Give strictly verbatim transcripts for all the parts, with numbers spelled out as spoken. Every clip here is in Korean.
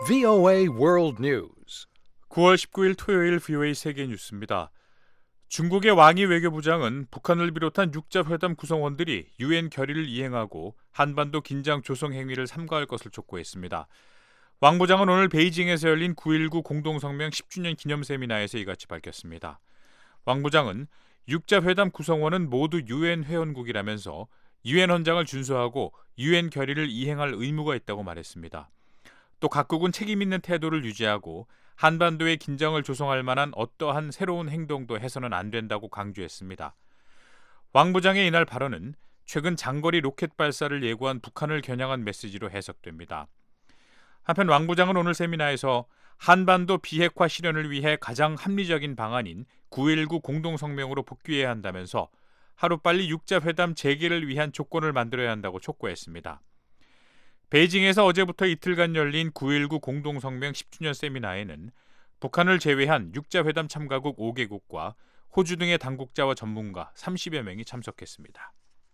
브이오에이 World News. 구월 십구일 토요일 브이오에이 세계 뉴스입니다. 중국의 왕이 외교부장은 북한을 비롯한 육자 회담 구성원들이 유엔 결의를 이행하고 한반도 긴장 조성 행위를 삼가할 것을 촉구했습니다. 왕 부장은 오늘 베이징에서 열린 구일구 공동성명 십 주년 기념 세미나에서 이같이 밝혔습니다. 왕 부장은 육자 회담 구성원은 모두 유엔 회원국이라면서 유엔 헌장을 준수하고 유엔 결의를 이행할 의무가 있다고 말했습니다. 또 각국은 책임 있는 태도를 유지하고 한반도의 긴장을 조성할 만한 어떠한 새로운 행동도 해서는 안 된다고 강조했습니다. 왕 부장의 이날 발언은 최근 장거리 로켓 발사를 예고한 북한을 겨냥한 메시지로 해석됩니다. 한편 왕 부장은 오늘 세미나에서 한반도 비핵화 실현을 위해 가장 합리적인 방안인 구일구 공동성명으로 복귀해야 한다면서 하루빨리 육자 회담 재개를 위한 조건을 만들어야 한다고 촉구했습니다. 베이징에서 어제부터 이틀간 열린 구일구 공동성명 십 주년 세미나에는 북한을 제외한 육자 회담 참가국 오 개국과 호주 등의 당국자와 전문가 삼십여 명이 참석했습니다.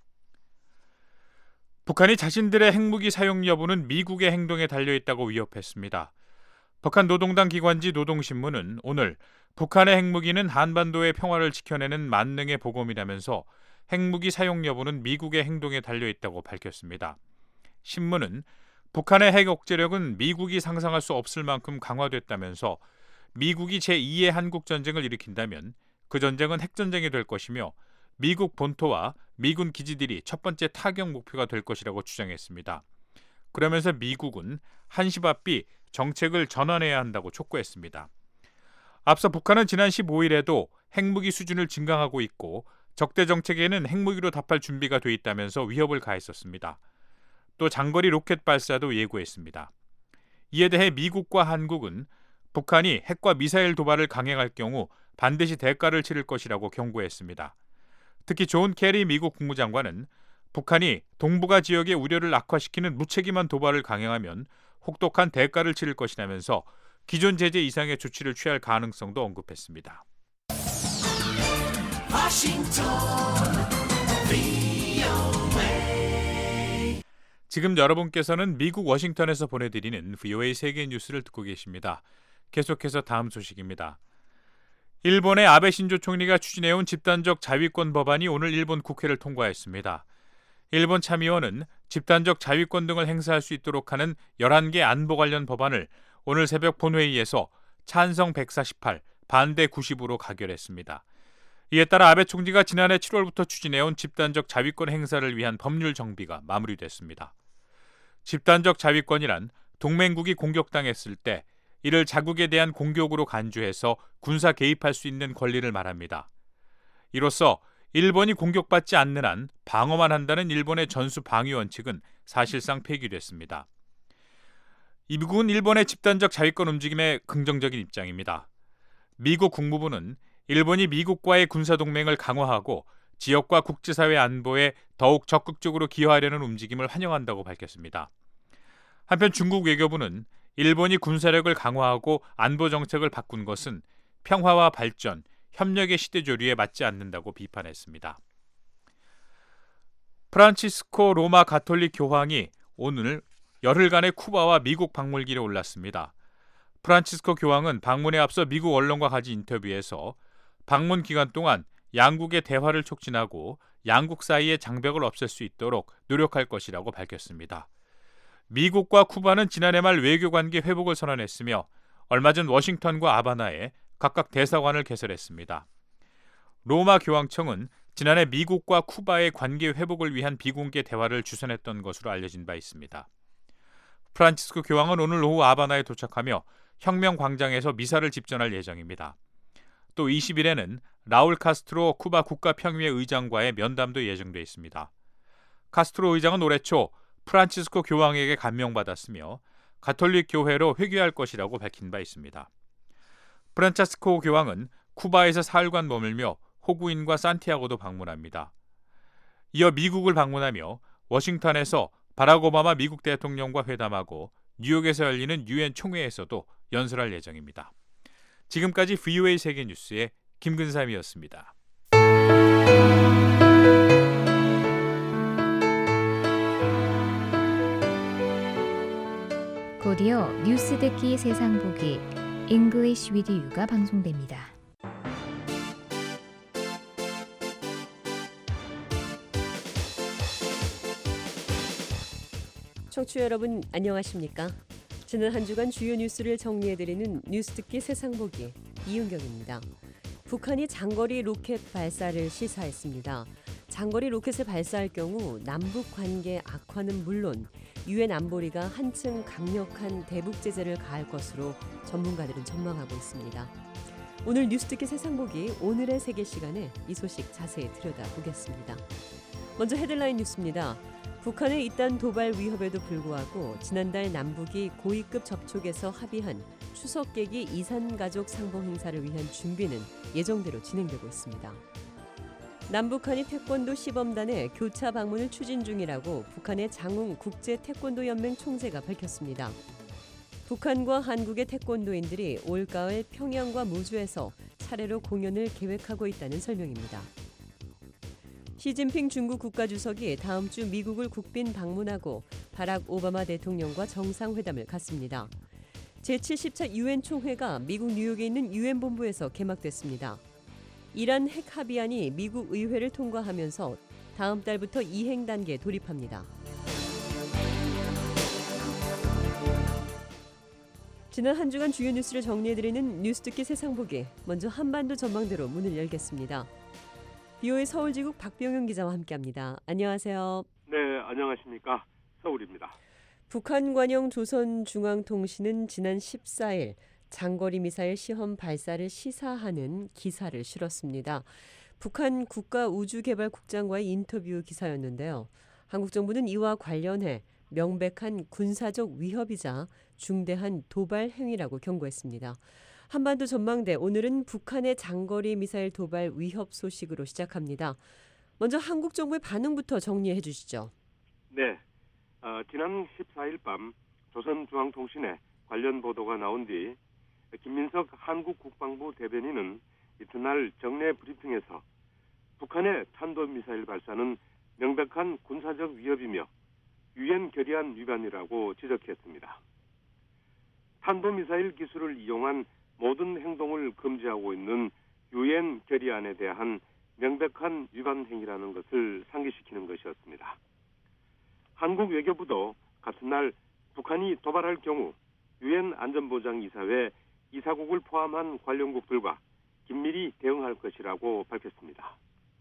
북한이 자신들의 핵무기 사용 여부는 미국의 행동에 달려있다고 위협했습니다. 북한 노동당 기관지 노동신문은 오늘 북한의 핵무기는 한반도의 평화를 지켜내는 만능의 보검이라면서 핵무기 사용 여부는 미국의 행동에 달려있다고 밝혔습니다. 신문은 북한의 핵 억제력은 미국이 상상할 수 없을 만큼 강화됐다면서 미국이 제이의 한국전쟁을 일으킨다면 그 전쟁은 핵전쟁이 될 것이며 미국 본토와 미군 기지들이 첫 번째 타격 목표가 될 것이라고 주장했습니다. 그러면서 미국은 한시바삐 정책을 전환해야 한다고 촉구했습니다. 앞서 북한은 지난 십오일에도 핵무기 수준을 증강하고 있고 적대 정책에는 핵무기로 답할 준비가 돼 있다면서 위협을 가했었습니다. 또 장거리 로켓 발사도 예고했습니다. 이에 대해 미국과 한국은 북한이 핵과 미사일 도발을 강행할 경우 반드시 대가를 치를 것이라고 경고했습니다. 특히 존 케리 미국 국무장관은 북한이 동북아 지역의 우려를 악화시키는 무책임한 도발을 강행하면 혹독한 대가를 치를 것이라면서 기존 제재 이상의 조치를 취할 가능성도 언급했습니다. 지금 여러분께서는 미국 워싱턴에서 보내드리는 브이오에이 세계 뉴스를 듣고 계십니다. 계속해서 다음 소식입니다. 일본의 아베 신조 총리가 추진해온 집단적 자위권 법안이 오늘 일본 국회를 통과했습니다. 일본 참의원은 집단적 자위권 등을 행사할 수 있도록 하는 열한 개 안보 관련 법안을 오늘 새벽 본회의에서 찬성 백사십팔, 반대 구십으로 가결했습니다. 이에 따라 아베 총리가 지난해 칠월부터 추진해온 집단적 자위권 행사를 위한 법률 정비가 마무리됐습니다. 집단적 자위권이란 동맹국이 공격당했을 때 이를 자국에 대한 공격으로 간주해서 군사 개입할 수 있는 권리를 말합니다. 이로써 일본이 공격받지 않는 한 방어만 한다는 일본의 전수 방위 원칙은 사실상 폐기됐습니다. 미국은 일본의 집단적 자위권 움직임에 긍정적인 입장입니다. 미국 국무부는 일본이 미국과의 군사동맹을 강화하고 지역과 국제사회 안보에 더욱 적극적으로 기여하려는 움직임을 환영한다고 밝혔습니다. 한편 중국 외교부는 일본이 군사력을 강화하고 안보 정책을 바꾼 것은 평화와 발전, 협력의 시대조류에 맞지 않는다고 비판했습니다. 프란치스코 로마 가톨릭 교황이 오늘 열흘간의 쿠바와 미국 방문길에 올랐습니다. 프란치스코 교황은 방문에 앞서 미국 언론과 가진 인터뷰에서 방문 기간 동안 양국의 대화를 촉진하고 양국 사이의 장벽을 없앨 수 있도록 노력할 것이라고 밝혔습니다. 미국과 쿠바는 지난해 말 외교관계 회복을 선언했으며 얼마 전 워싱턴과 아바나에 각각 대사관을 개설했습니다. 로마 교황청은 지난해 미국과 쿠바의 관계 회복을 위한 비공개 대화를 주선했던 것으로 알려진 바 있습니다. 프란치스코 교황은 오늘 오후 아바나에 도착하며 혁명광장에서 미사를 집전할 예정입니다. 또 이십일에는 라울 카스트로 쿠바 국가평의회 의장과의 면담도 예정돼 있습니다. 카스트로 의장은 올해 초 프란치스코 교황에게 감명받았으며 가톨릭 교회로 회귀할 것이라고 밝힌 바 있습니다. 프란치스코 교황은 쿠바에서 사흘간 머물며 호구인과 산티아고도 방문합니다. 이어 미국을 방문하며 워싱턴에서 바락 오바마 미국 대통령과 회담하고 뉴욕에서 열리는 유엔 총회에서도 연설할 예정입니다. 지금까지 브이오에이 세계뉴스의 김근삼이었습니다. 곧 라디오 뉴스 듣기 세상 보기 English with You가 방송됩니다. 청취자 여러분 안녕하십니까? 지난 한 주간 주요 뉴스를 정리해드리는 뉴스 듣기 세상 보기 이은경입니다. 북한이 장거리 로켓 발사를 시사했습니다. 장거리 로켓을 발사할 경우 남북 관계 악화는 물론 유엔 안보리가 한층 강력한 대북 제재를 가할 것으로 전문가들은 전망하고 있습니다. 오늘 뉴스 듣기 세상 보기 오늘의 세계 시간에 이 소식 자세히 들여다보겠습니다. 먼저 헤드라인 뉴스입니다. 북한의 잇단 도발 위협에도 불구하고 지난달 남북이 고위급 접촉에서 합의한 추석 계기 이산가족 상봉 행사를 위한 준비는 예정대로 진행되고 있습니다. 남북한이 태권도 시범단의 교차 방문을 추진 중이라고 북한의 장웅 국제태권도연맹 총재가 밝혔습니다. 북한과 한국의 태권도인들이 올가을 평양과 무주에서 차례로 공연을 계획하고 있다는 설명입니다. 시진핑 중국 국가주석이 다음 주 미국을 국빈 방문하고 바락 오바마 대통령과 정상회담을 갖습니다. 제칠십 차 유엔 총회가 미국 뉴욕에 있는 유엔 본부에서 개막됐습니다. 이란 핵 합의안이 미국 의회를 통과하면서 다음 달부터 이행 단계에 돌입합니다. 지난 한 주간 주요 뉴스를 정리해드리는 뉴스 듣기 세상 보기. 먼저 한반도 전망대로 문을 열겠습니다. 비오의 서울지국 박병영 기자와 함께합니다. 안녕하세요. 네, 안녕하십니까. 서울입니다. 북한 관영 조선중앙통신은 지난 십사 일 장거리 미사일 시험 발사를 시사하는 기사를 실었습니다. 북한 국가우주개발국장과의 인터뷰 기사였는데요. 한국 정부는 이와 관련해 명백한 군사적 위협이자 중대한 도발 행위라고 경고했습니다. 한반도 전망대 오늘은 북한의 장거리 미사일 도발 위협 소식으로 시작합니다. 먼저 한국 정부의 반응부터 정리해 주시죠. 네, 어, 지난 십사 일 밤 조선중앙통신에 관련 보도가 나온 뒤 김민석 한국 국방부 대변인은 이튿날 정례 브리핑에서 북한의 탄도미사일 발사는 명백한 군사적 위협이며 유엔 결의안 위반이라고 지적했습니다. 탄도미사일 기술을 이용한 모든 행동을 금지하고 있는 유엔 결의안에 대한 명백한 위반 행위라는 것을 상기시키는 것이었습니다. 한국 외교부도 같은 날 북한이 도발할 경우 유엔 안전보장이사회 이사국을 포함한 관련국들과 긴밀히 대응할 것이라고 밝혔습니다.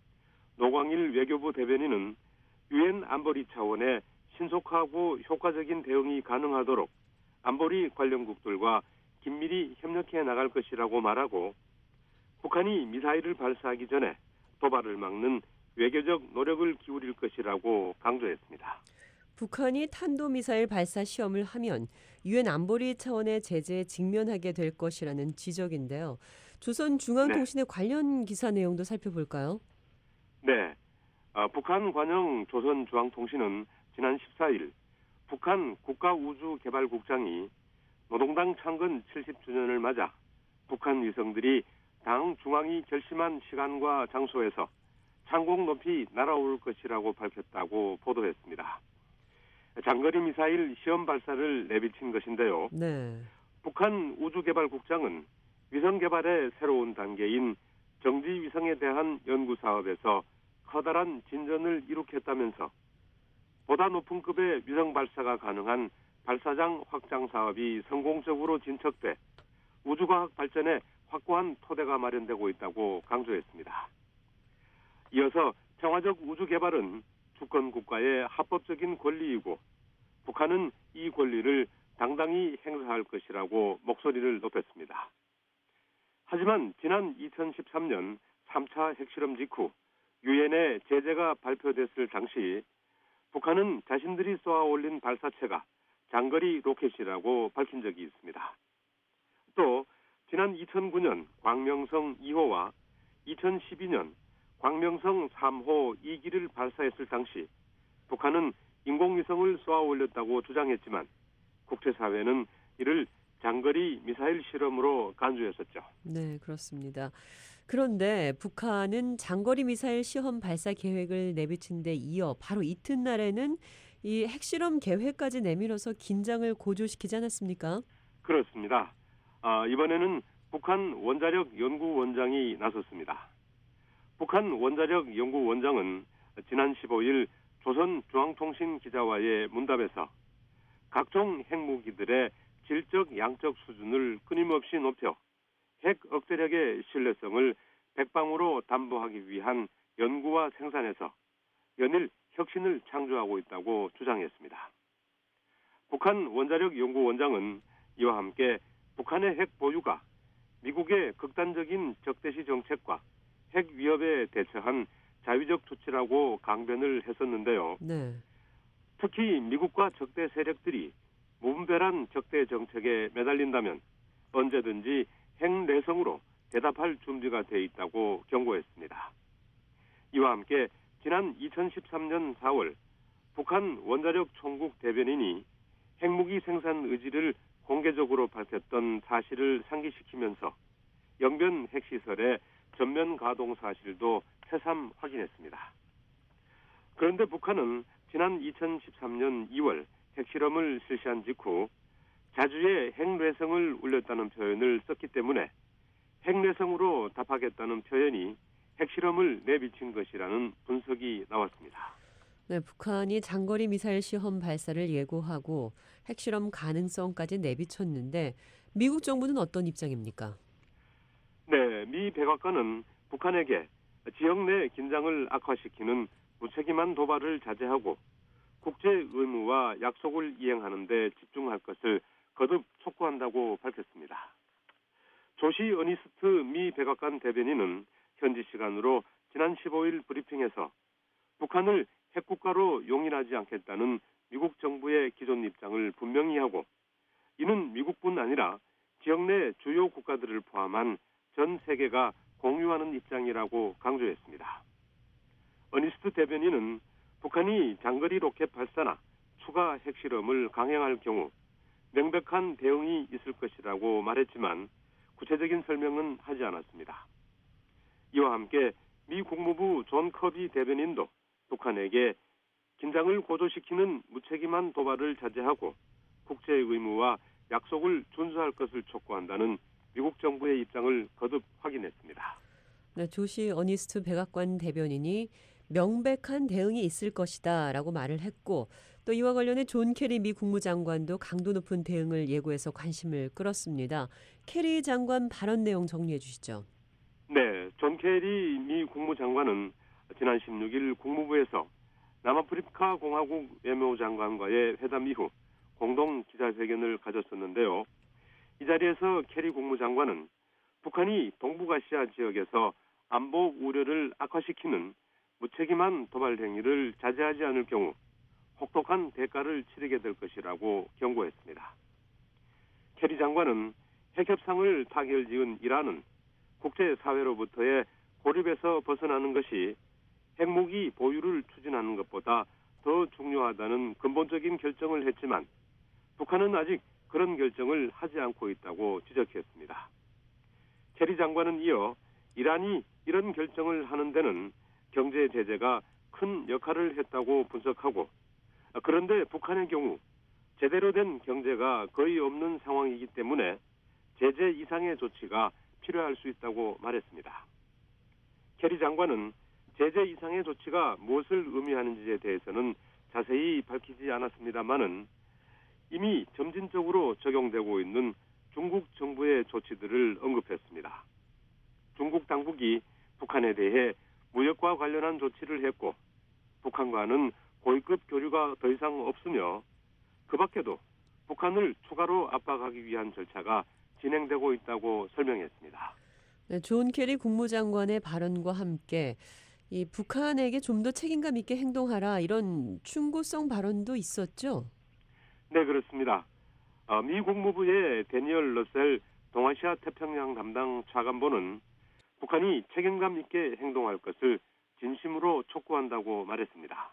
노광일 외교부 대변인은 유엔 안보리 차원의 신속하고 효과적인 대응이 가능하도록 안보리 관련국들과 긴밀히 협력해 나갈 것이라고 말하고 북한이 미사일을 발사하기 전에 도발을 막는 외교적 노력을 기울일 것이라고 강조했습니다. 북한이 탄도미사일 발사 시험을 하면 유엔 안보리 차원의 제재에 직면하게 될 것이라는 지적인데요. 조선중앙통신의 네. 관련 기사 내용도 살펴볼까요? 네. 어, 북한 관영 조선중앙통신은 지난 십사 일 북한 국가우주개발국장이 노동당 창건 칠십 주년을 맞아 북한 위성들이 당 중앙이 결심한 시간과 장소에서 창공 높이 날아올 것이라고 밝혔다고 보도했습니다. 장거리 미사일 시험 발사를 내비친 것인데요. 네. 북한 우주개발국장은 위성 개발의 새로운 단계인 정지 위성에 대한 연구 사업에서 커다란 진전을 이룩했다면서 보다 높은 급의 위성 발사가 가능한 발사장 확장 사업이 성공적으로 진척돼 우주과학 발전에 확고한 토대가 마련되고 있다고 강조했습니다. 이어서 평화적 우주 개발은 주권 국가의 합법적인 권리이고 북한은 이 권리를 당당히 행사할 것이라고 목소리를 높였습니다. 하지만 지난 이천십삼 년 삼 차 핵실험 직후 유엔의 제재가 발표됐을 당시 북한은 자신들이 쏘아 올린 발사체가 장거리 로켓이라고 밝힌 적이 있습니다. 또 지난 이천구 년 광명성 이 호와 이천십이 년 광명성 삼 호 이 기를 발사했을 당시 북한은 인공위성을 쏘아 올렸다고 주장했지만 국제사회는 이를 장거리 미사일 실험으로 간주했었죠. 네, 그렇습니다. 그런데 북한은 장거리 미사일 시험 발사 계획을 내비친 데 이어 바로 이튿날에는 이 핵실험 계획까지 내밀어서 긴장을 고조시키지 않았습니까? 그렇습니다. 아, 이번에는 북한 원자력 연구원장이 나섰습니다. 북한 원자력 연구원장은 지난 십오일 조선중앙통신 기자와의 문답에서 각종 핵무기들의 질적 양적 수준을 끊임없이 높여 핵 억제력의 신뢰성을 백방으로 담보하기 위한 연구와 생산에서 연일 혁신을 창조하고 있다고 주장했습니다. 북한 원자력 연구원장은 이와 함께 북한의 핵 보유가 미국의 극단적인 적대시 정책과 핵 위협에 대처한 자위적 조치라고 강변을 했었는데요. 네. 특히 미국과 적대 세력들이 무분별한 적대 정책에 매달린다면 언제든지 핵 내성으로 대답할 준비가 돼 있다고 경고했습니다. 이와 함께 지난 이천십삼년 사월 북한 원자력 총국 대변인이 핵무기 생산 의지를 공개적으로 밝혔던 사실을 상기시키면서 영변 핵시설의 전면 가동 사실도 새삼 확인했습니다. 그런데 북한은 지난 이천십삼년 이월 핵실험을 실시한 직후 자주의 핵뇌성을 울렸다는 표현을 썼기 때문에 핵뇌성으로 답하겠다는 표현이 핵실험을 내비친 것이라는 분석이 나왔습니다. 네, 북한이 장거리 미사일 시험 발사를 예고하고 핵실험 가능성까지 내비쳤는데 미국 정부는 어떤 입장입니까? 네, 미 백악관은 북한에게 지역 내 긴장을 악화시키는 무책임한 도발을 자제하고 국제 의무와 약속을 이행하는 데 집중할 것을 거듭 촉구한다고 밝혔습니다. 조시 어니스트 미 백악관 대변인은 현지 시간으로 지난 십오일 브리핑에서 북한을 핵국가로 용인하지 않겠다는 미국 정부의 기존 입장을 분명히 하고 이는 미국뿐 아니라 지역 내 주요 국가들을 포함한 전 세계가 공유하는 입장이라고 강조했습니다. 어니스트 대변인은 북한이 장거리 로켓 발사나 추가 핵실험을 강행할 경우 명백한 대응이 있을 것이라고 말했지만 구체적인 설명은 하지 않았습니다. 이와 함께 미 국무부 존 커비 대변인도 북한에게 긴장을 고조시키는 무책임한 도발을 자제하고 국제 의무와 약속을 준수할 것을 촉구한다는 미국 정부의 입장을 거듭 확인했습니다. 네, 조시 어니스트 백악관 대변인이 명백한 대응이 있을 것이다 라고 말을 했고 또 이와 관련해 존 캐리 미 국무장관도 강도 높은 대응을 예고해서 관심을 끌었습니다. 캐리 장관 발언 내용 정리해 주시죠. 네, 존 캐리 미 국무장관은 지난 십육일 국무부에서 남아프리카 공화국 외무장관과의 회담 이후 공동 기자회견을 가졌었는데요. 이 자리에서 캐리 국무장관은 북한이 동북아시아 지역에서 안보 우려를 악화시키는 무책임한 도발 행위를 자제하지 않을 경우 혹독한 대가를 치르게 될 것이라고 경고했습니다. 캐리 장관은 핵협상을 타결지은 이란은 국제사회로부터의 고립에서 벗어나는 것이 핵무기 보유를 추진하는 것보다 더 중요하다는 근본적인 결정을 했지만 북한은 아직 그런 결정을 하지 않고 있다고 지적했습니다. 캐리 장관은 이어 이란이 이런 결정을 하는 데는 경제 제재가 큰 역할을 했다고 분석하고 그런데 북한의 경우 제대로 된 경제가 거의 없는 상황이기 때문에 제재 이상의 조치가 필요할 수 있다고 말했습니다. 캐리 장관은 제재 이상의 조치가 무엇을 의미하는지에 대해서는 자세히 밝히지 않았습니다마는 이미 점진적으로 적용되고 있는 중국 정부의 조치들을 언급했습니다. 중국 당국이 북한에 대해 무역과 관련한 조치를 했고 북한과는 고위급 교류가 더 이상 없으며 그 밖에도 북한을 추가로 압박하기 위한 절차가 진행되고 있다고 설명했습니다. 네, 존 캐리 국무장관의 발언과 함께 이 북한에게 좀 더 책임감 있게 행동하라 이런 충고성 발언도 있었죠? 네, 그렇습니다. 어, 미 국무부의 데니얼 러셀 동아시아 태평양 담당 차관보는 북한이 책임감 있게 행동할 것을 진심으로 촉구한다고 말했습니다.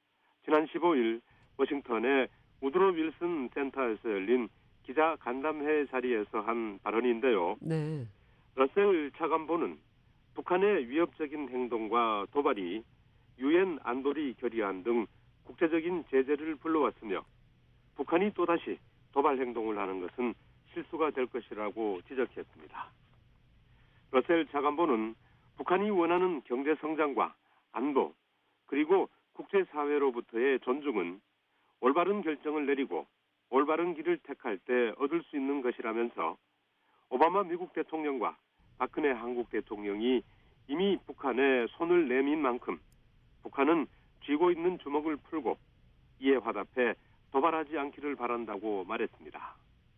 지난 십오일 워싱턴의 우드로 윌슨 센터에서 열린 기자 간담회 자리에서 한 발언인데요. 네. 러셀 차관보는 북한의 위협적인 행동과 도발이 유엔 안보리 결의안 등 국제적인 제재를 불러왔으며 북한이 또다시 도발 행동을 하는 것은 실수가 될 것이라고 지적했습니다. 러셀 차관보는 북한이 원하는 경제 성장과 안보 그리고 국제사회로부터의 존중은 올바른 결정을 내리고 올바른 길을 택할 때 얻을 수 있는 것이라면서 오바마 미국 대통령과 박근혜 한국 대통령이 이미 북한에 손을 내민 만큼 북한은 쥐고 있는 주먹을 풀고 이에 화답해 도발하지 않기를 바란다고 말했습니다.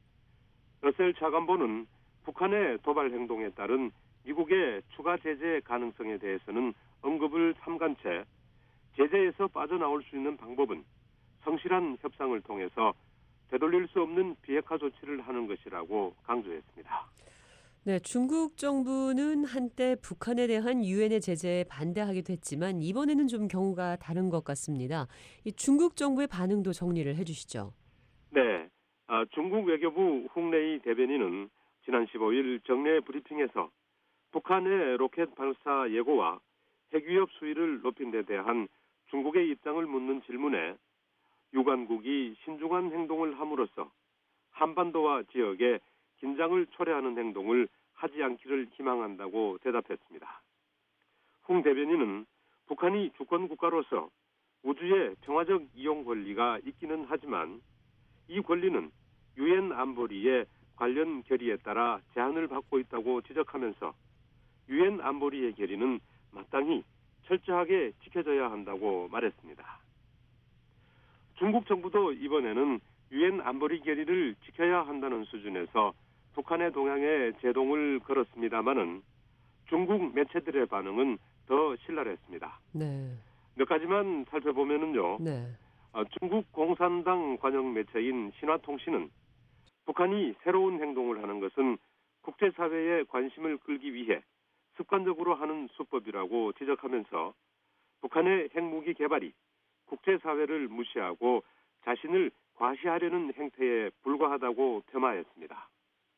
러셀 차관보는 북한의 도발 행동에 따른 미국의 추가 제재 가능성에 대해서는 언급을 삼간 채 제재에서 빠져나올 수 있는 방법은 성실한 협상을 통해서 되돌릴 수 없는 비핵화 조치를 하는 것이라고 강조했습니다. 네, 중국 정부는 한때 북한에 대한 유엔의 제재에 반대하기도 했지만 이번에는 좀 경우가 다른 것 같습니다. 이 중국 정부의 반응도 정리를 해주시죠. 네, 아, 중국 외교부 홍레이 대변인은 지난 십오일 정례 브리핑에서 북한의 로켓 발사 예고와 핵위협 수위를 높인 데 대한 중국의 입장을 묻는 질문에 유관국이 신중한 행동을 함으로써 한반도와 지역에 긴장을 초래하는 행동을 하지 않기를 희망한다고 대답했습니다. 홍 대변인은 북한이 주권 국가로서 우주의 평화적 이용 권리가 있기는 하지만 이 권리는 유엔 안보리의 관련 결의에 따라 제한을 받고 있다고 지적하면서 유엔 안보리의 결의는 마땅히 철저하게 지켜져야 한다고 말했습니다. 중국 정부도 이번에는 유엔 안보리 결의를 지켜야 한다는 수준에서 북한의 동향에 제동을 걸었습니다마는 중국 매체들의 반응은 더 신랄했습니다. 네. 몇 가지만 살펴보면은요. 네. 어, 중국 공산당 관영 매체인 신화통신은 북한이 새로운 행동을 하는 것은 국제사회의 관심을 끌기 위해 습관적으로 하는 수법이라고 지적하면서 북한의 핵무기 개발이 국제사회를 무시하고 자신을 과시하려는 행태에 불과하다고 폄하했습니다.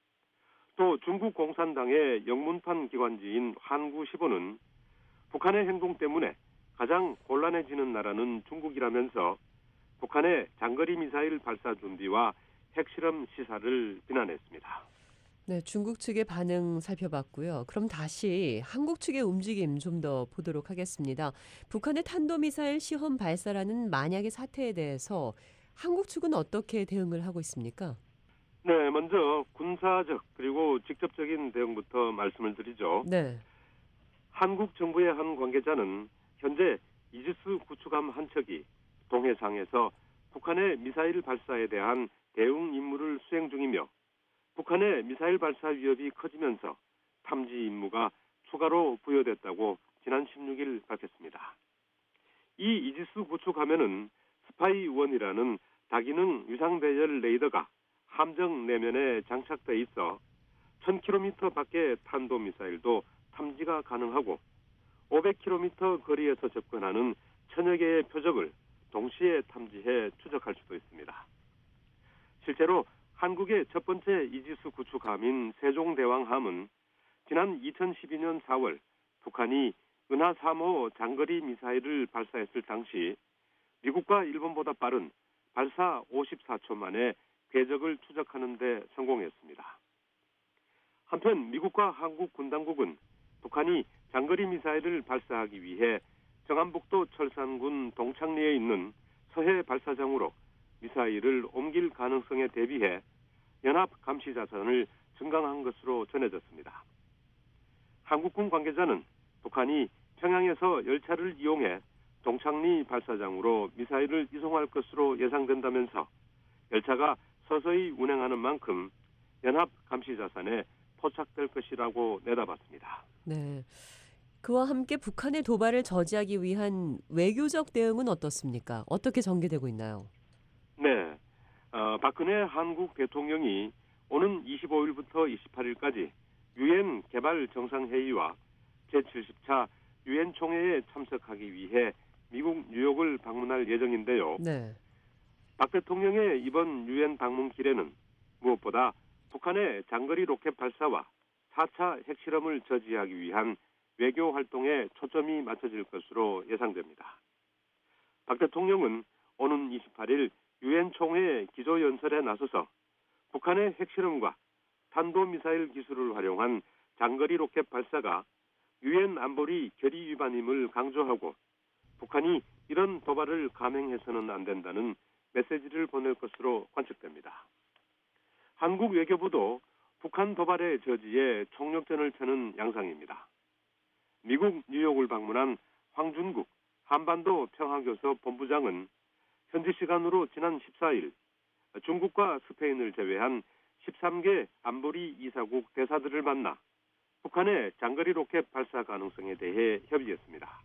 또 중국 공산당의 영문판 기관지인 한구시보는 북한의 행동 때문에 가장 곤란해지는 나라는 중국이라면서 북한의 장거리 미사일 발사 준비와 핵실험 시사를 비난했습니다. 네, 중국 측의 반응 살펴봤고요. 그럼 다시 한국 측의 움직임 좀 더 보도록 하겠습니다. 북한의 탄도미사일 시험 발사라는 만약의 사태에 대해서 한국 측은 어떻게 대응을 하고 있습니까? 네, 먼저 군사적 그리고 직접적인 대응부터 말씀을 드리죠. 네. 한국 정부의 한 관계자는 현재 이지스 구축함 한 척이 동해상에서 북한의 미사일 발사에 대한 대응 임무를 수행 중이며 북한의 미사일 발사 위협이 커지면서 탐지 임무가 추가로 부여됐다고 지난 십육일 밝혔습니다. 이 이지스 구축함에는 스파이원이라는 다기능 위상배열 레이더가 함정 내면에 장착돼 있어 천 킬로미터 밖의 탄도미사일도 탐지가 가능하고 오백 킬로미터 거리에서 접근하는 천여 개의 표적을 동시에 탐지해 추적할 수도 있습니다. 실제로 한국의 첫 번째 이지스 구축함인 세종대왕함은 지난 이천십이년 사월 북한이 은하 삼 호 장거리 미사일을 발사했을 당시 미국과 일본보다 빠른 발사 오십사초 만에 궤적을 추적하는 데 성공했습니다. 한편 미국과 한국 군 당국은 북한이 장거리 미사일을 발사하기 위해 정안북도 철산군 동창리에 있는 서해 발사장으로 미사일을 옮길 가능성에 대비해 연합 감시 자산을 증강한 것으로 전해졌습니다. 한국군 관계자는 북한이 평양에서 열차를 이용해 동창리 발사장으로 미사일을 이송할 것으로 예상된다면서 열차가 서서히 운행하는 만큼 연합 감시 자산에 포착될 것이라고 내다봤습니다. 네. 그와 함께 북한의 도발을 저지하기 위한 외교적 대응은 어떻습니까? 어떻게 전개되고 있나요? 네. 어, 박근혜 한국 대통령이 오는 이십오일부터 이십팔일까지 유엔 개발 정상회의와 제칠십 차 유엔 총회에 참석하기 위해 미국 뉴욕을 방문할 예정인데요. 네. 박 대통령의 이번 유엔 방문 길에는 무엇보다 북한의 장거리 로켓 발사와 사 차 핵실험을 저지하기 위한 외교 활동에 초점이 맞춰질 것으로 예상됩니다. 박 대통령은 오는 이십팔 일 유엔 총회 기조연설에 나서서 북한의 핵실험과 탄도미사일 기술을 활용한 장거리 로켓 발사가 유엔 안보리 결의 위반임을 강조하고 북한이 이런 도발을 감행해서는 안 된다는 메시지를 보낼 것으로 관측됩니다. 한국 외교부도 북한 도발의 저지에 총력전을 펴는 양상입니다. 미국 뉴욕을 방문한 황준국 한반도 평화교섭 본부장은 현지 시간으로 지난 십사 일 중국과 스페인을 제외한 열세 개 안보리 이사국 대사들을 만나 북한의 장거리 로켓 발사 가능성에 대해 협의했습니다.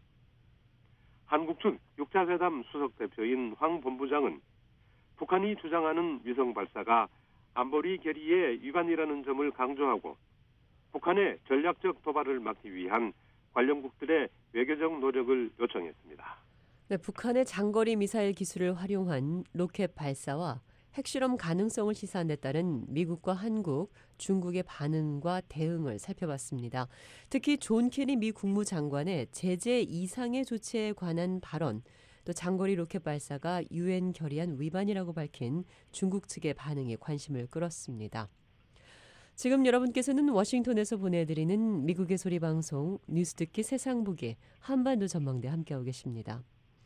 한국 측 육 차 회담 수석 대표인 황 본부장은 북한이 주장하는 위성 발사가 안보리 결의의 위반이라는 점을 강조하고 북한의 전략적 도발을 막기 위한 관련국들의 외교적 노력을 요청했습니다. 네, 북한의 장거리 미사일 기술을 활용한 로켓 발사와 핵실험 가능성을 시사한 데 따른 미국과 한국, 중국의 반응과 대응을 살펴봤습니다. 특히 존 케리 미 국무장관의 제재 이상의 조치에 관한 발언, 또 장거리 로켓 발사가 유엔 결의안 위반이라고 밝힌 중국 측의 반응에 관심을 끌었습니다. 지금 여러분께서는 워싱턴에서 보내드리는 미국의 소리 방송 뉴스 듣기 세상 보기 한반도 전망대 함께하고 계십니다.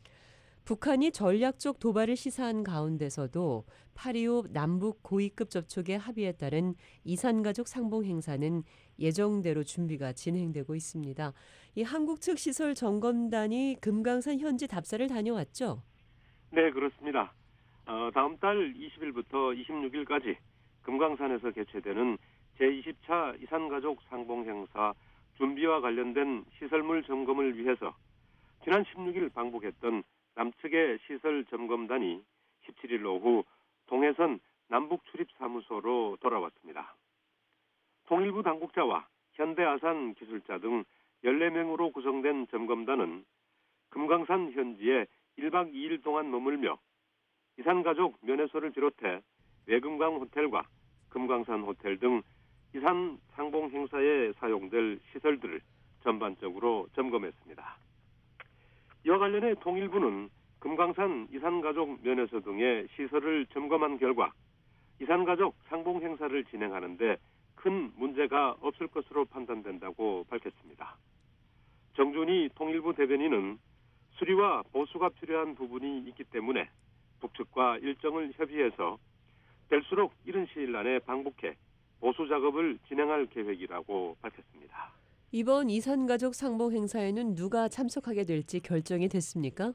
북한이 전략적 도발을 시사한 가운데서도 팔이오 남북 고위급 접촉의 합의에 따른 이산가족 상봉 행사는 예정대로 준비가 진행되고 있습니다. 이 한국 측 시설 점검단이 금강산 현지 답사를 다녀왔죠? 네, 그렇습니다. 어, 다음 달 이십 일부터 이십육 일까지 금강산에서 개최되는 제이십 차 이산가족 상봉 행사 준비와 관련된 시설물 점검을 위해서 지난 십육 일 방북했던 남측의 시설 점검단이 십칠 일 오후 동해선 남북출입사무소로 돌아왔습니다. 통일부 당국자와 현대아산 기술자 등 열네 명으로 구성된 점검단은 금강산 현지에 일 박 이 일 동안 머물며 이산가족 면회소를 비롯해 외금강 호텔과 금강산 호텔 등 이산 상봉 행사에 사용될 시설들을 전반적으로 점검했습니다. 이와 관련해 통일부는 금강산 이산가족 면회소 등의 시설을 점검한 결과 이산가족 상봉 행사를 진행하는 데 큰 문제가 없을 것으로 판단된다고 밝혔습니다. 정준희 통일부 대변인은 수리와 보수가 필요한 부분이 있기 때문에 북측과 일정을 협의해서 될수록 이른 시일 안에 방북해 보수 작업을 진행할 계획이라고 밝혔습니다. 이번 이산가족 상봉 행사에는 누가 참석하게 될지 결정이 됐습니까?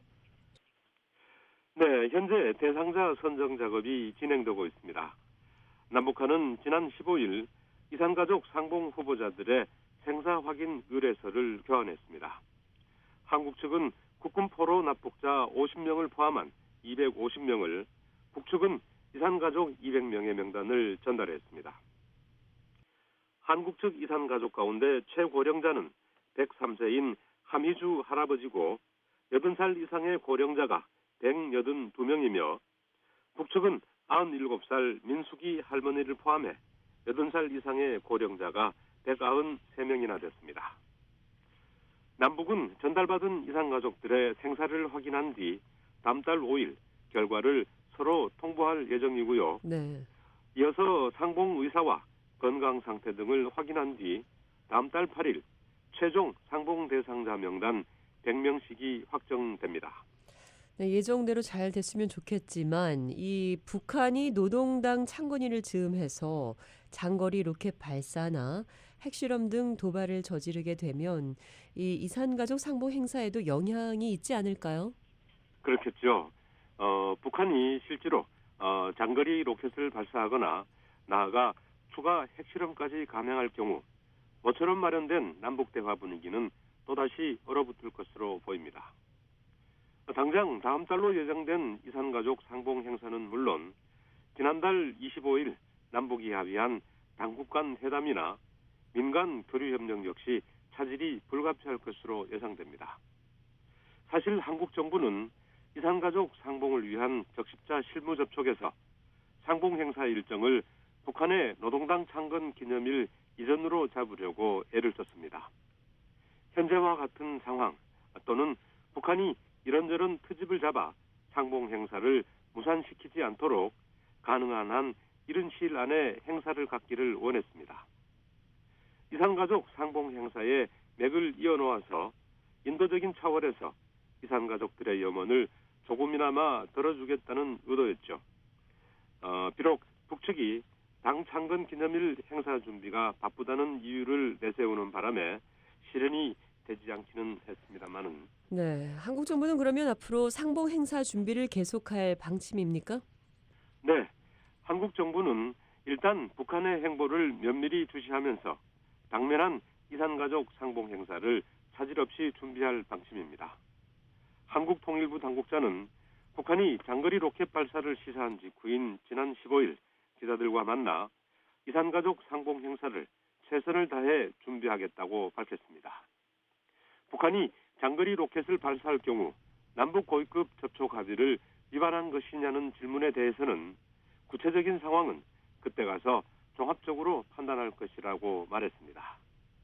네, 현재 대상자 선정 작업이 진행되고 있습니다. 남북한은 지난 십오 일 이산가족 상봉 후보자들의 생사 확인 의뢰서를 교환했습니다. 한국 측은 국군 포로 납북자 오십 명을 포함한 이백오십 명을, 북측은 이산가족 이백 명의 명단을 전달했습니다. 한국 측 이산가족 가운데 최고령자는 백삼 세인 함희주 할아버지고 여든 살 이상의 고령자가 백팔십이 명이며 북측은 구십칠 살 민숙이 할머니를 포함해 여든 살 이상의 고령자가 백구십삼 명이나 됐습니다. 남북은 전달받은 이산가족들의 생사를 확인한 뒤 다음 달 오 일 결과를 서로 통보할 예정이고요. 네. 이어서 상봉 의사와 건강 상태 등을 확인한 뒤 다음 달 팔 일 최종 상봉 대상자 명단 백 명씩이 확정됩니다. 네, 예정대로 잘 됐으면 좋겠지만 이 북한이 노동당 창건이를 즈음해서 장거리 로켓 발사나 핵실험 등 도발을 저지르게 되면 이 이산가족 상봉 행사에도 영향이 있지 않을까요? 그렇겠죠. 어, 북한이 실제로 어, 장거리 로켓을 발사하거나 나아가 추가 핵실험까지 감행할 경우 모처럼 마련된 남북대화 분위기는 또다시 얼어붙을 것으로 보입니다. 당장 다음 달로 예정된 이산가족 상봉 행사는 물론 지난달 이십오 일 남북이 합의한 당국 간 회담이나 민간 교류협력 역시 차질이 불가피할 것으로 예상됩니다. 사실 한국 정부는 이산가족 상봉을 위한 적십자 실무 접촉에서 상봉 행사 일정을 북한의 노동당 창건 기념일 이전으로 잡으려고 애를 썼습니다. 현재와 같은 상황 또는 북한이 이런저런 트집을 잡아 상봉 행사를 무산시키지 않도록 가능한 한 이른 시일 안에 행사를 갖기를 원했습니다. 이산가족 상봉 행사에 맥을 이어놓아서 인도적인 차원에서 이산가족들의 염원을 조금이나마 덜어주겠다는 의도였죠. 어, 비록 북측이 당 창건 기념일 행사 준비가 바쁘다는 이유를 내세우는 바람에 실현이 되지 않기는 했습니다만은. 네, 한국 정부는 그러면 앞으로 상봉 행사 준비를 계속할 방침입니까? 네, 한국 정부는 일단 북한의 행보를 면밀히 주시하면서 당면한 이산가족 상봉 행사를 차질 없이 준비할 방침입니다. 한국통일부 당국자는 북한이 장거리 로켓 발사를 시사한 직후인 지난 십오일 기자들과 만나 이산가족 상봉 행사를 최선을 다해 준비하겠다고 밝혔습니다. 북한이 장거리 로켓을 발사할 경우 남북 고위급 접촉 합의를 위반한 것이냐는 질문에 대해서는 구체적인 상황은 그때 가서 종합적으로 판단할 것이라고 말했습니다.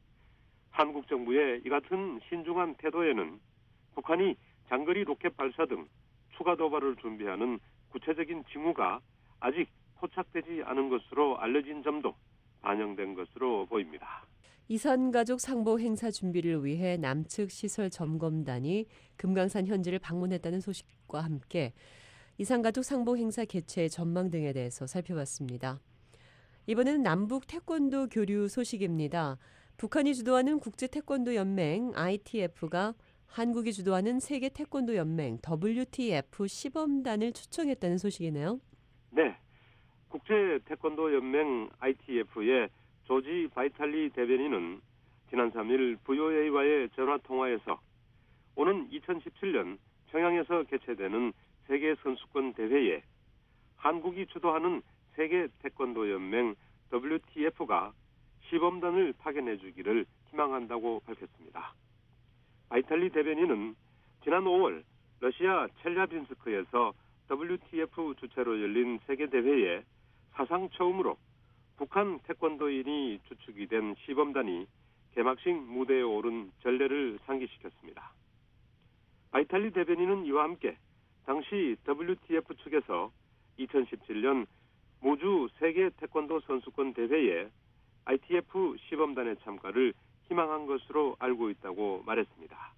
한국 정부의 이 같은 신중한 태도에는 북한이 장거리 로켓 발사 등 추가 도발을 준비하는 구체적인 징후가 아직 포착되지 않은 것으로 알려진 점도 반영된 것으로 보입니다. 이산가족 상봉 행사 준비를 위해 남측 시설 점검단이 금강산 현지를 방문했다는 소식과 함께 이산가족 상봉 행사 개최 전망 등에 대해서 살펴봤습니다. 이번에는 남북 태권도 교류 소식입니다. 북한이 주도하는 국제태권도연맹 아이티에프가 한국이 주도하는 세계 태권도 연맹 더블유티에프 시범단을 초청했다는 소식이네요. 네, 국제 태권도 연맹 아이티에프의 조지 바이탈리 대변인은 지난 삼일 브이오에이와의 전화 통화에서 오는 이천십칠년 평양에서 개최되는 세계 선수권 대회에 한국이 주도하는 세계 태권도 연맹 더블유티에프가 시범단을 파견해 주기를 희망한다고 밝혔습니다. 바이탈리 대변인은 지난 오월 러시아 첼야빈스크에서 더블유티에프 주최로 열린 세계대회에 사상 처음으로 북한 태권도인이 주축이 된 시범단이 개막식 무대에 오른 전례를 상기시켰습니다. 바이탈리 대변인은 이와 함께 당시 더블유티에프 측에서 이천십칠년 무주 세계 태권도 선수권 대회에 아이티에프 시범단의 참가를 희망한 것으로 알고 있다고 말했습니다.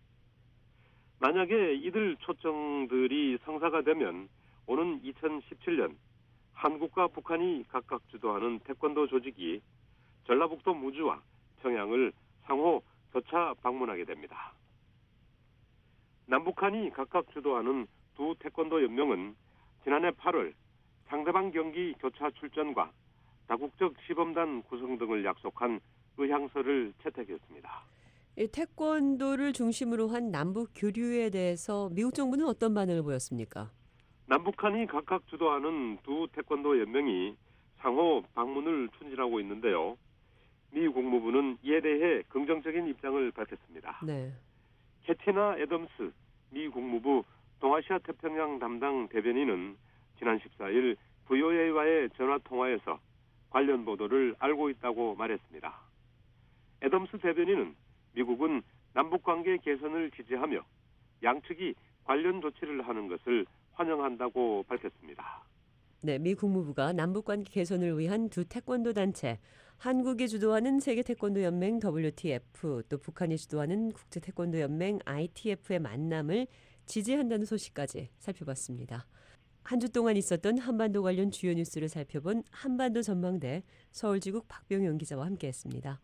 만약에 이들 초청들이 성사가 되면 오는 이천십칠년 한국과 북한이 각각 주도하는 태권도 조직이 전라북도 무주와 평양을 상호 교차 방문하게 됩니다. 남북한이 각각 주도하는 두 태권도 연맹은 지난해 팔월 상대방 경기 교차 출전과 다국적 시범단 구성 등을 약속한 의향서를 채택했습니다. 이 태권도를 중심으로 한 남북 교류에 대해서 미국 정부는 어떤 반응을 보였습니까? 남북한이 각각 주도하는 두 태권도 연맹이 상호 방문을 추진하고 있는데요. 미 국무부는 이에 대해 긍정적인 입장을 밝혔습니다. 네. 캐티나 애덤스 미 국무부 동아시아 태평양 담당 대변인은 지난 십사일 브이오에이와의 전화 통화에서 관련 보도를 알고 있다고 말했습니다. 애덤스 대변인은 미국은 남북관계 개선을 지지하며 양측이 관련 조치를 하는 것을 환영한다고 밝혔습니다. 네, 미 국무부가 남북관계 개선을 위한 두 태권도 단체, 한국이 주도하는 세계 태권도 연맹 더블유티에프, 또 북한이 주도하는 국제 태권도 연맹 아이티에프의 만남을 지지한다는 소식까지 살펴봤습니다. 한 주 동안 있었던 한반도 관련 주요 뉴스를 살펴본 한반도 전망대 서울지국 박병영 기자와 함께했습니다.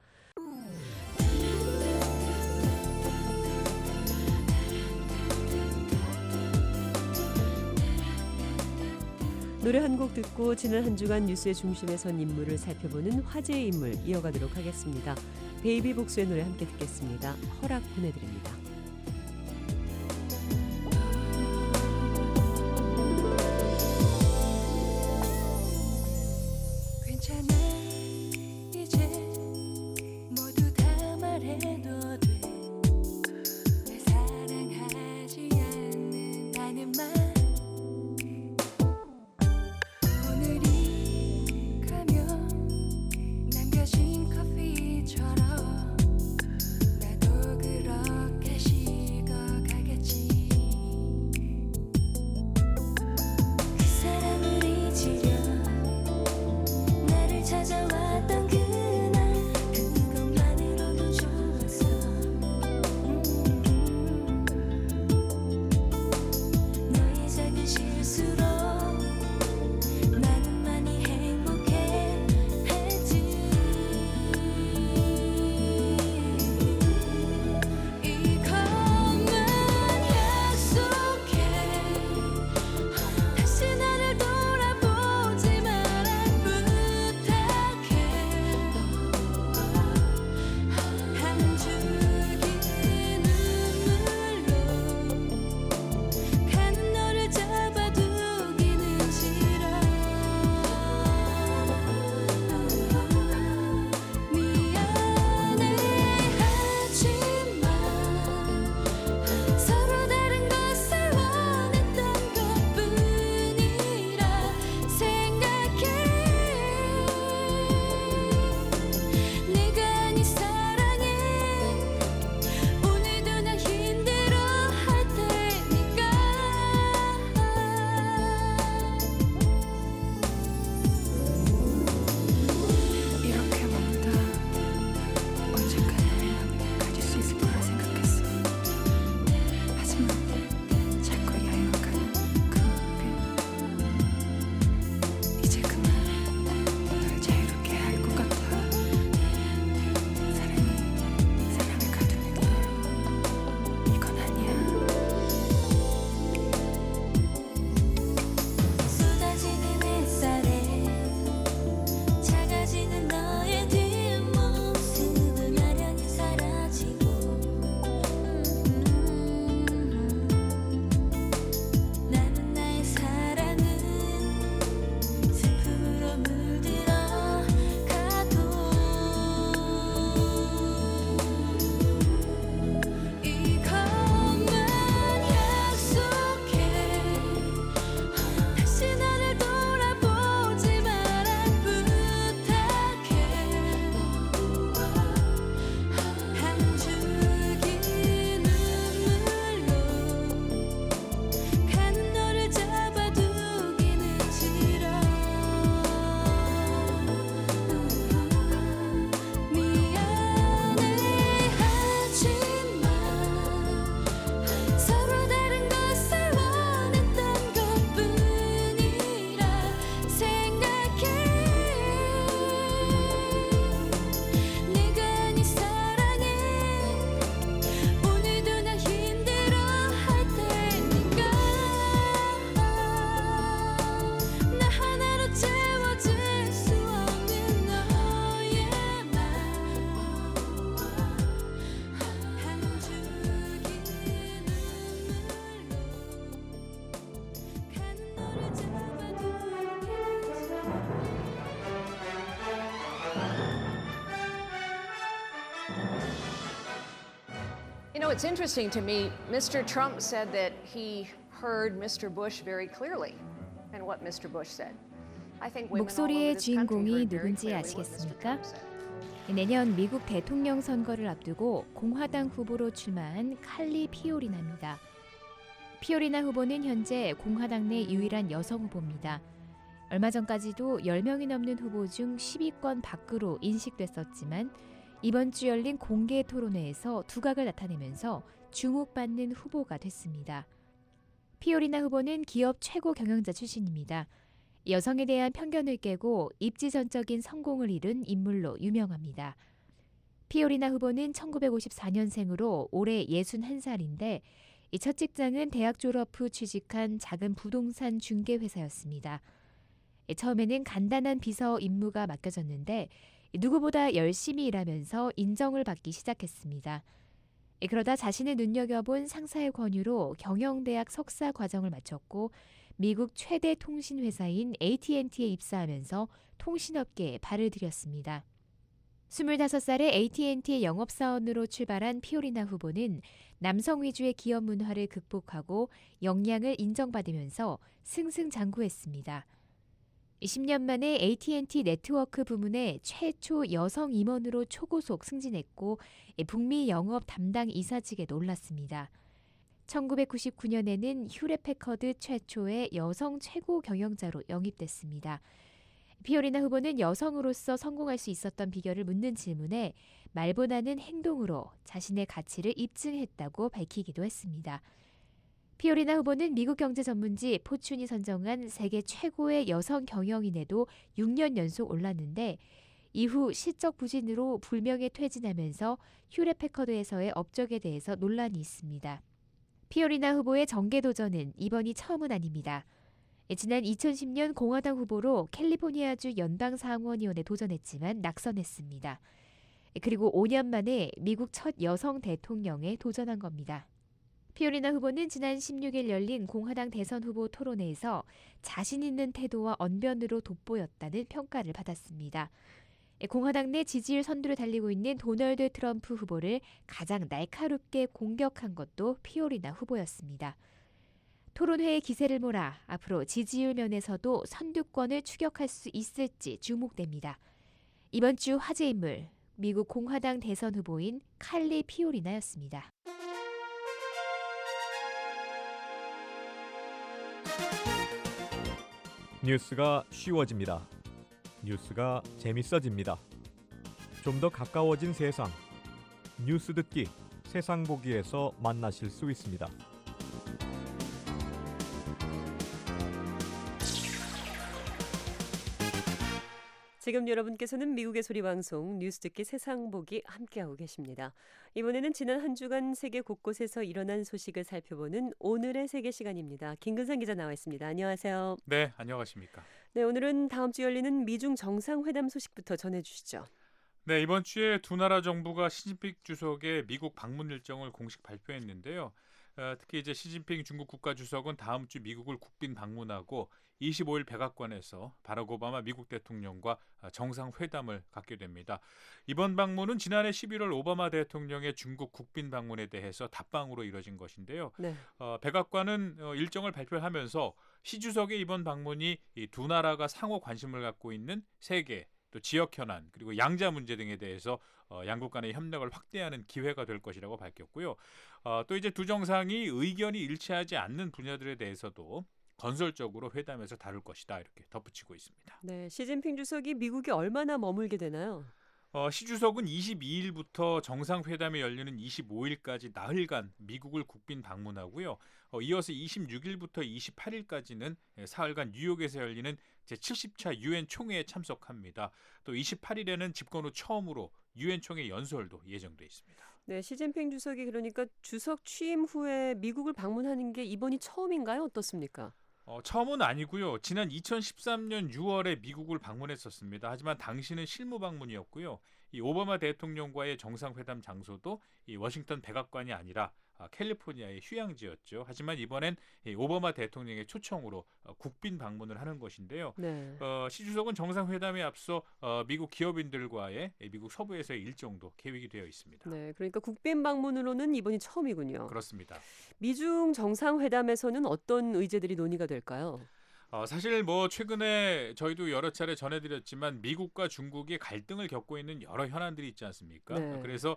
노래 한 곡 듣고 지난 한 주간 뉴스의 중심에 선 인물을 살펴보는 화제의 인물 이어가도록 하겠습니다. 베이비 복수의 노래 함께 듣겠습니다. 허락 보내드립니다. 괜찮아 이제 모두 다 말해도 돼 날 사랑하지 않는 나는 말 오늘이 가면 남겨진 커피처럼 나도 그렇게 know, it's interesting to me. Mister Trump said that he heard Mister Bush very clearly and what Mister Bush said. I think women all over 목소리의 this country 주인공이 heard very 누군지 clearly what Mister 아시겠습니까? Trump said. 내년 미국 대통령 선거를 앞두고 공화당 후보로 출마한 칼리 피오리나입니다. 피오리나 후보는 현재 공화당 내 유일한 여성 후보입니다. 얼마 전까지도 열 명이 넘는 후보 중 십 위권 밖으로 인식됐었지만 이번 주 열린 공개 토론회에서 두각을 나타내면서 주목받는 후보가 됐습니다. 피오리나 후보는 기업 최고 경영자 출신입니다. 여성에 대한 편견을 깨고 입지전적인 성공을 이룬 인물로 유명합니다. 피오리나 후보는 천구백오십사 년생으로 올해 예순한 살인데 이 첫 직장은 대학 졸업 후 취직한 작은 부동산 중개회사였습니다. 처음에는 간단한 비서 임무가 맡겨졌는데 누구보다 열심히 일하면서 인정을 받기 시작했습니다. 그러다 자신을 눈여겨본 상사의 권유로 경영대학 석사 과정을 마쳤고 미국 최대 통신회사인 에이티앤티에 입사하면서 통신업계에 발을 들였습니다. 스물다섯 살에 에이티앤티의 영업사원으로 출발한 피오리나 후보는 남성 위주의 기업 문화를 극복하고 역량을 인정받으면서 승승장구했습니다. 십 년 만에 에이티앤티 네트워크 부문의 최초 여성 임원으로 초고속 승진했고 북미 영업 담당 이사직에도 올랐습니다. 천구백구십구 년에는 휴렛패커드 최초의 여성 최고 경영자로 영입됐습니다. 피오리나 후보는 여성으로서 성공할 수 있었던 비결을 묻는 질문에 말보다는 행동으로 자신의 가치를 입증했다고 밝히기도 했습니다. 피오리나 후보는 미국 경제 전문지 포춘이 선정한 세계 최고의 여성 경영인에도 육 년 연속 올랐는데 이후 실적 부진으로 불명예 퇴진하면서 휴렛패커드에서의 업적에 대해서 논란이 있습니다. 피오리나 후보의 정계 도전은 이번이 처음은 아닙니다. 지난 이천십 년 공화당 후보로 캘리포니아주 연방상원의원에 도전했지만 낙선했습니다. 그리고 오 년 만에 미국 첫 여성 대통령에 도전한 겁니다. 피오리나 후보는 지난 십육 일 열린 공화당 대선 후보 토론회에서 자신 있는 태도와 언변으로 돋보였다는 평가를 받았습니다. 공화당 내 지지율 선두를 달리고 있는 도널드 트럼프 후보를 가장 날카롭게 공격한 것도 피오리나 후보였습니다. 토론회의 기세를 몰아 앞으로 지지율 면에서도 선두권을 추격할 수 있을지 주목됩니다. 이번 주 화제 인물, 미국 공화당 대선 후보인 칼리 피오리나였습니다. 뉴스가 쉬워집니다. 뉴스가 재밌어집니다. 좀 더 가까워진 세상. 뉴스 듣기, 세상 보기에서 만나실 수 있습니다. 지금 여러분께서는 미국의 소리방송 뉴스 듣기 세상 보기 함께하고 계십니다. 이번에는 지난 한 주간 세계 곳곳에서 일어난 소식을 살펴보는 오늘의 세계 시간입니다. 김근상 기자 나와 있습니다. 안녕하세요. 네, 안녕하십니까. 네, 오늘은 다음 주 열리는 미중 정상회담 소식부터 전해주시죠. 네, 이번 주에 두 나라 정부가 시진핑 주석의 미국 방문 일정을 공식 발표했는데요. 어, 특히 이제 시진핑 중국 국가주석은 다음 주 미국을 국빈 방문하고 이십오 일 백악관에서 바락 오바마 미국 대통령과 정상회담을 갖게 됩니다. 이번 방문은 지난해 십일월 오바마 대통령의 중국 국빈 방문에 대해서 답방으로 이뤄진 것인데요. 네. 어, 백악관은 어, 일정을 발표하면서 시 주석의 이번 방문이 이 두 나라가 상호 관심을 갖고 있는 세계 또 지역 현안 그리고 양자 문제 등에 대해서 어, 양국 간의 협력을 확대하는 기회가 될 것이라고 밝혔고요. 어, 또 이제 두 정상이 의견이 일치하지 않는 분야들에 대해서도 건설적으로 회담에서 다룰 것이다 이렇게 덧붙이고 있습니다. 네, 시진핑 주석이 미국에 얼마나 머물게 되나요? 어, 시 주석은 이십이 일부터 정상회담이 열리는 이십오 일까지 나흘간 미국을 국빈 방문하고요. 어, 이어서 이십육 일부터 이십팔 일까지는 사흘간 뉴욕에서 열리는 제칠십 차 유엔 총회에 참석합니다. 또 이십팔 일에는 집권 후 처음으로 유엔 총회 연설도 예정돼 있습니다. 네, 시진핑 주석이 그러니까 주석 취임 후에 미국을 방문하는 게 이번이 처음인가요? 어떻습니까? 어, 처음은 아니고요. 지난 이천십삼 년 유월에 미국을 방문했었습니다. 하지만 당시는 실무 방문이었고요. 이 오바마 대통령과의 정상회담 장소도 이 워싱턴 백악관이 아니라 아, 캘리포니아의 휴양지였죠. 하지만 이번엔 이 오바마 대통령의 초청으로 어, 국빈 방문을 하는 것인데요. 네. 어, 시 주석은 정상회담에 앞서 어, 미국 기업인들과의 미국 서부에서의 일정도 계획이 되어 있습니다. 네, 그러니까 국빈 방문으로는 이번이 처음이군요. 그렇습니다. 미중 정상회담에서는 어떤 의제들이 논의가 될까요? 어, 사실 뭐 최근에 저희도 여러 차례 전해드렸지만 미국과 중국이 갈등을 겪고 있는 여러 현안들이 있지 않습니까? 네. 그래서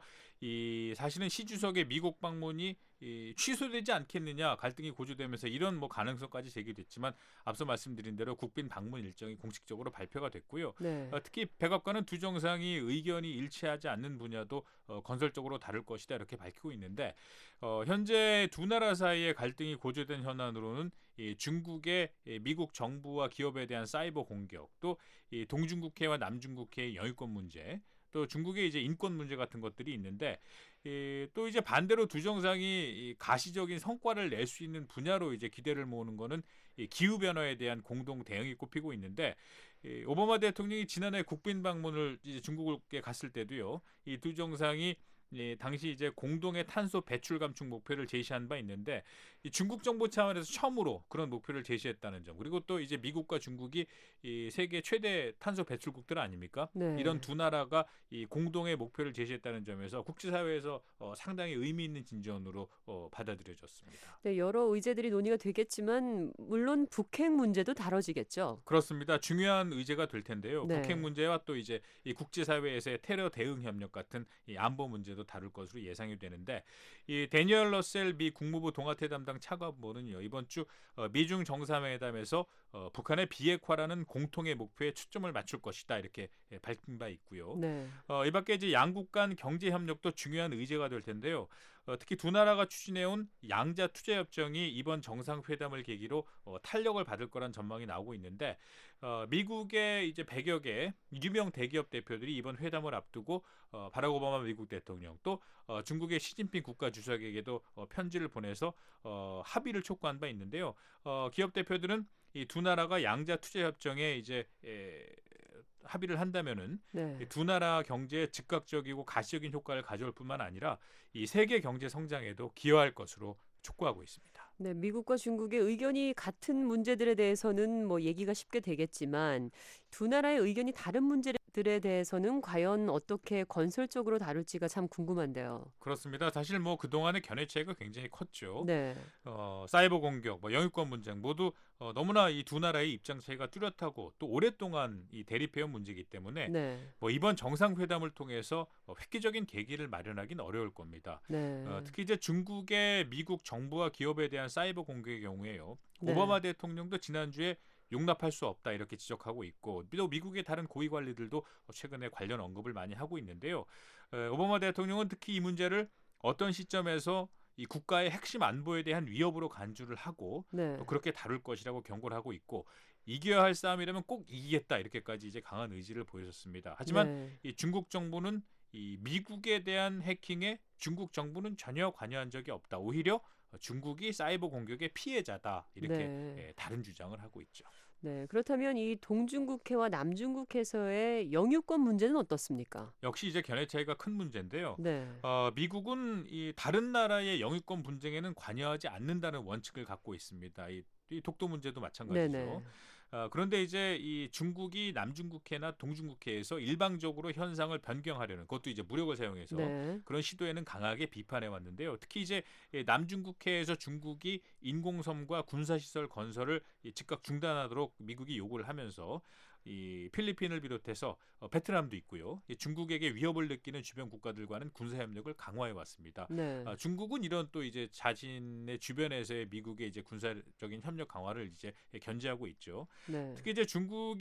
이 사실은 시 주석의 미국 방문이 이 취소되지 않겠느냐, 갈등이 고조되면서 이런 뭐 가능성까지 제기됐지만 앞서 말씀드린 대로 국빈 방문 일정이 공식적으로 발표가 됐고요. 네. 어, 특히 백악관은 두 정상이 의견이 일치하지 않는 분야도 어, 건설적으로 다룰 것이다 이렇게 밝히고 있는데 어, 현재 두 나라 사이의 갈등이 고조된 현안으로는 이 중국의 이 미국 정부와 기업에 대한 사이버 공격, 또 이 동중국해와 남중국해의 영유권 문제, 또 중국의 이제 인권 문제 같은 것들이 있는데 이, 또 이제 반대로 두 정상이 이 가시적인 성과를 낼 수 있는 분야로 이제 기대를 모으는 거는 이 기후 변화에 대한 공동 대응이 꼽히고 있는데 이 오바마 대통령이 지난해 국빈 방문을 이제 중국에 갔을 때도요, 이 두 정상이 예, 당시 이제 공동의 탄소 배출 감축 목표를 제시한 바 있는데 이 중국 정부 차원에서 처음으로 그런 목표를 제시했다는 점, 그리고 또 이제 미국과 중국이 이 세계 최대 탄소 배출국들 아닙니까? 네. 이런 두 나라가 이 공동의 목표를 제시했다는 점에서 국제사회에서 어, 상당히 의미 있는 진전으로 어, 받아들여졌습니다. 네, 여러 의제들이 논의가 되겠지만 물론 북핵 문제도 다뤄지겠죠. 그렇습니다. 중요한 의제가 될 텐데요. 네. 북핵 문제와 또 이제 이 국제사회에서의 테러 대응 협력 같은 이 안보 문제도 다룰 것으로 예상이 되는데 이 데니얼 러셀 미 국무부 동아태 담당 차관보는요, 이번 주 어, 미중 정상회담에서 어, 북한의 비핵화라는 공통의 목표에 초점을 맞출 것이다 이렇게 예, 밝힌 바 있고요. 네. 어, 이밖에 이제 양국 간 경제 협력도 중요한 의제가 될 텐데요. 어, 특히 두 나라가 추진해온 양자 투자 협정이 이번 정상회담을 계기로 어, 탄력을 받을 거란 전망이 나오고 있는데 어, 미국의 이제 백여 개 유명 대기업 대표들이 이번 회담을 앞두고 어, 바락 오바마 미국 대통령 또 어, 중국의 시진핑 국가 주석에게도 어, 편지를 보내서 어, 합의를 촉구한 바 있는데요. 어, 기업 대표들은 이 두 나라가 양자 투자 협정에 이제 에, 합의를 한다면은 네. 이 두 나라 경제에 즉각적이고 가시적인 효과를 가져올 뿐만 아니라 이 세계 경제 성장에도 기여할 것으로 촉구하고 있습니다. 네, 미국과 중국의 의견이 같은 문제들에 대해서는 뭐 얘기가 쉽게 되겠지만 두 나라의 의견이 다른 문제들에 대해서는 과연 어떻게 건설적으로 다룰지가 참 궁금한데요. 그렇습니다. 사실 뭐 그동안의 견해 차이가 굉장히 컸죠. 네. 어, 사이버 공격, 뭐 영유권 분쟁 모두 어, 너무나 이 두 나라의 입장 차이가 뚜렷하고 또 오랫동안 이 대립해온 문제이기 때문에 네. 뭐 이번 정상회담을 통해서 어, 획기적인 계기를 마련하기는 어려울 겁니다. 네. 어, 특히 이제 중국의 미국 정부와 기업에 대한 사이버 공격의 경우에요. 네. 오바마 대통령도 지난주에 용납할 수 없다 이렇게 지적하고 있고 또 미국의 다른 고위 관리들도 최근에 관련 언급을 많이 하고 있는데요. 에, 오바마 대통령은 특히 이 문제를 어떤 시점에서 이 국가의 핵심 안보에 대한 위협으로 간주를 하고 네. 또 그렇게 다룰 것이라고 경고를 하고 있고 이겨야 할 싸움이라면 꼭 이기겠다 이렇게까지 이제 강한 의지를 보여줬습니다. 하지만 네. 이 중국 정부는 이 미국에 대한 해킹에 중국 정부는 전혀 관여한 적이 없다. 오히려 중국이 사이버 공격의 피해자다. 이렇게 네. 예, 다른 주장을 하고 있죠. 네, 그렇다면 이 동중국해와 남중국해에서의 영유권 문제는 어떻습니까? 역시 이제 견해 차이가 큰 문제인데요. 네. 어, 미국은 이 다른 나라의 영유권 분쟁에는 관여하지 않는다는 원칙을 갖고 있습니다. 이, 이 독도 문제도 마찬가지죠. 네네. 어, 그런데 이제 이 중국이 남중국해나 동중국해에서 일방적으로 현상을 변경하려는 그것도 이제 무력을 사용해서 네. 그런 시도에는 강하게 비판해 왔는데요. 특히 이제 남중국해에서 중국이 인공섬과 군사시설 건설을 즉각 중단하도록 미국이 요구를 하면서 이 필리핀을 비롯해서 어, 베트남도 있고요. 이 중국에게 위협을 느끼는 주변 국가들과는 군사 협력을 강화해 왔습니다. 네. 아, 중국은 이런 또 이제 자신의 주변에서의 미국의 이제 군사적인 협력 강화를 이제 견제하고 있죠. 네. 특히 이제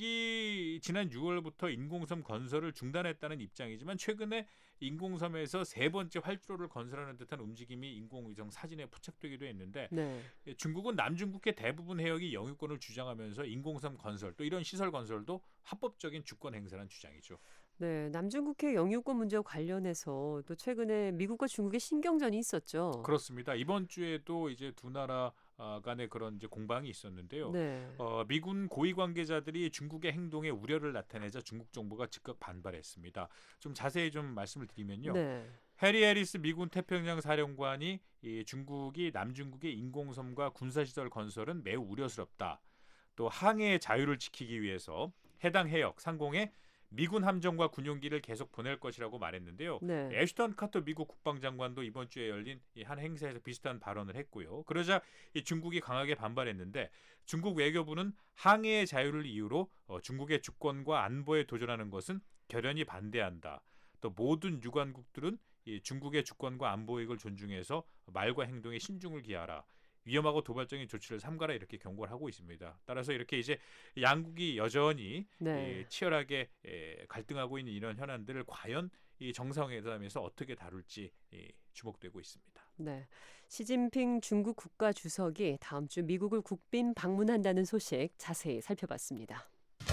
중국이 지난 유월부터 인공섬 건설을 중단했다는 입장이지만 최근에 인공섬에서 세 번째 활주로를 건설하는 듯한 움직임이 인공위성 사진에 포착되기도 했는데 네. 중국은 남중국해 대부분 해역이 영유권을 주장하면서 인공섬 건설 또 이런 시설 건설도 합법적인 주권 행사라는 주장이죠. 네, 남중국해 영유권 문제와 관련해서 또 최근에 미국과 중국의 신경전이 있었죠. 그렇습니다. 이번 주에도 이제 두 나라 간의 그런 이제 공방이 있었는데요. 네. 어, 미군 고위 관계자들이 중국의 행동에 우려를 나타내자 중국 정부가 즉각 반발했습니다. 좀 자세히 좀 말씀을 드리면요. 네. 해리 해리스 미군 태평양 사령관이 이 중국이 남중국의 인공섬과 군사시설 건설은 매우 우려스럽다. 또 항해의 자유를 지키기 위해서 해당 해역 상공에 미군 함정과 군용기를 계속 보낼 것이라고 말했는데요. 네. 애슈턴 카터 미국 국방장관도 이번 주에 열린 이 한 행사에서 비슷한 발언을 했고요. 그러자 이 중국이 강하게 반발했는데 중국 외교부는 항해의 자유를 이유로 어, 중국의 주권과 안보에 도전하는 것은 결연히 반대한다. 또 모든 유관국들은 이 중국의 주권과 안보 이익을 존중해서 말과 행동에 신중을 기하라. 위험하고 도발적인 조치를 삼가라 이렇게 경고를 하고 있습니다. 따라서 이렇게 이제 양국이 여전히 네. 예, 치열하게 예, 갈등하고 있는 이런 현안들을 과연 이 정상회담에서 어떻게 다룰지 예, 주목되고 있습니다. 네. 시진핑 중국 국가주석이 다음 주 미국을 국빈 방문한다는 소식 자세히 살펴봤습니다.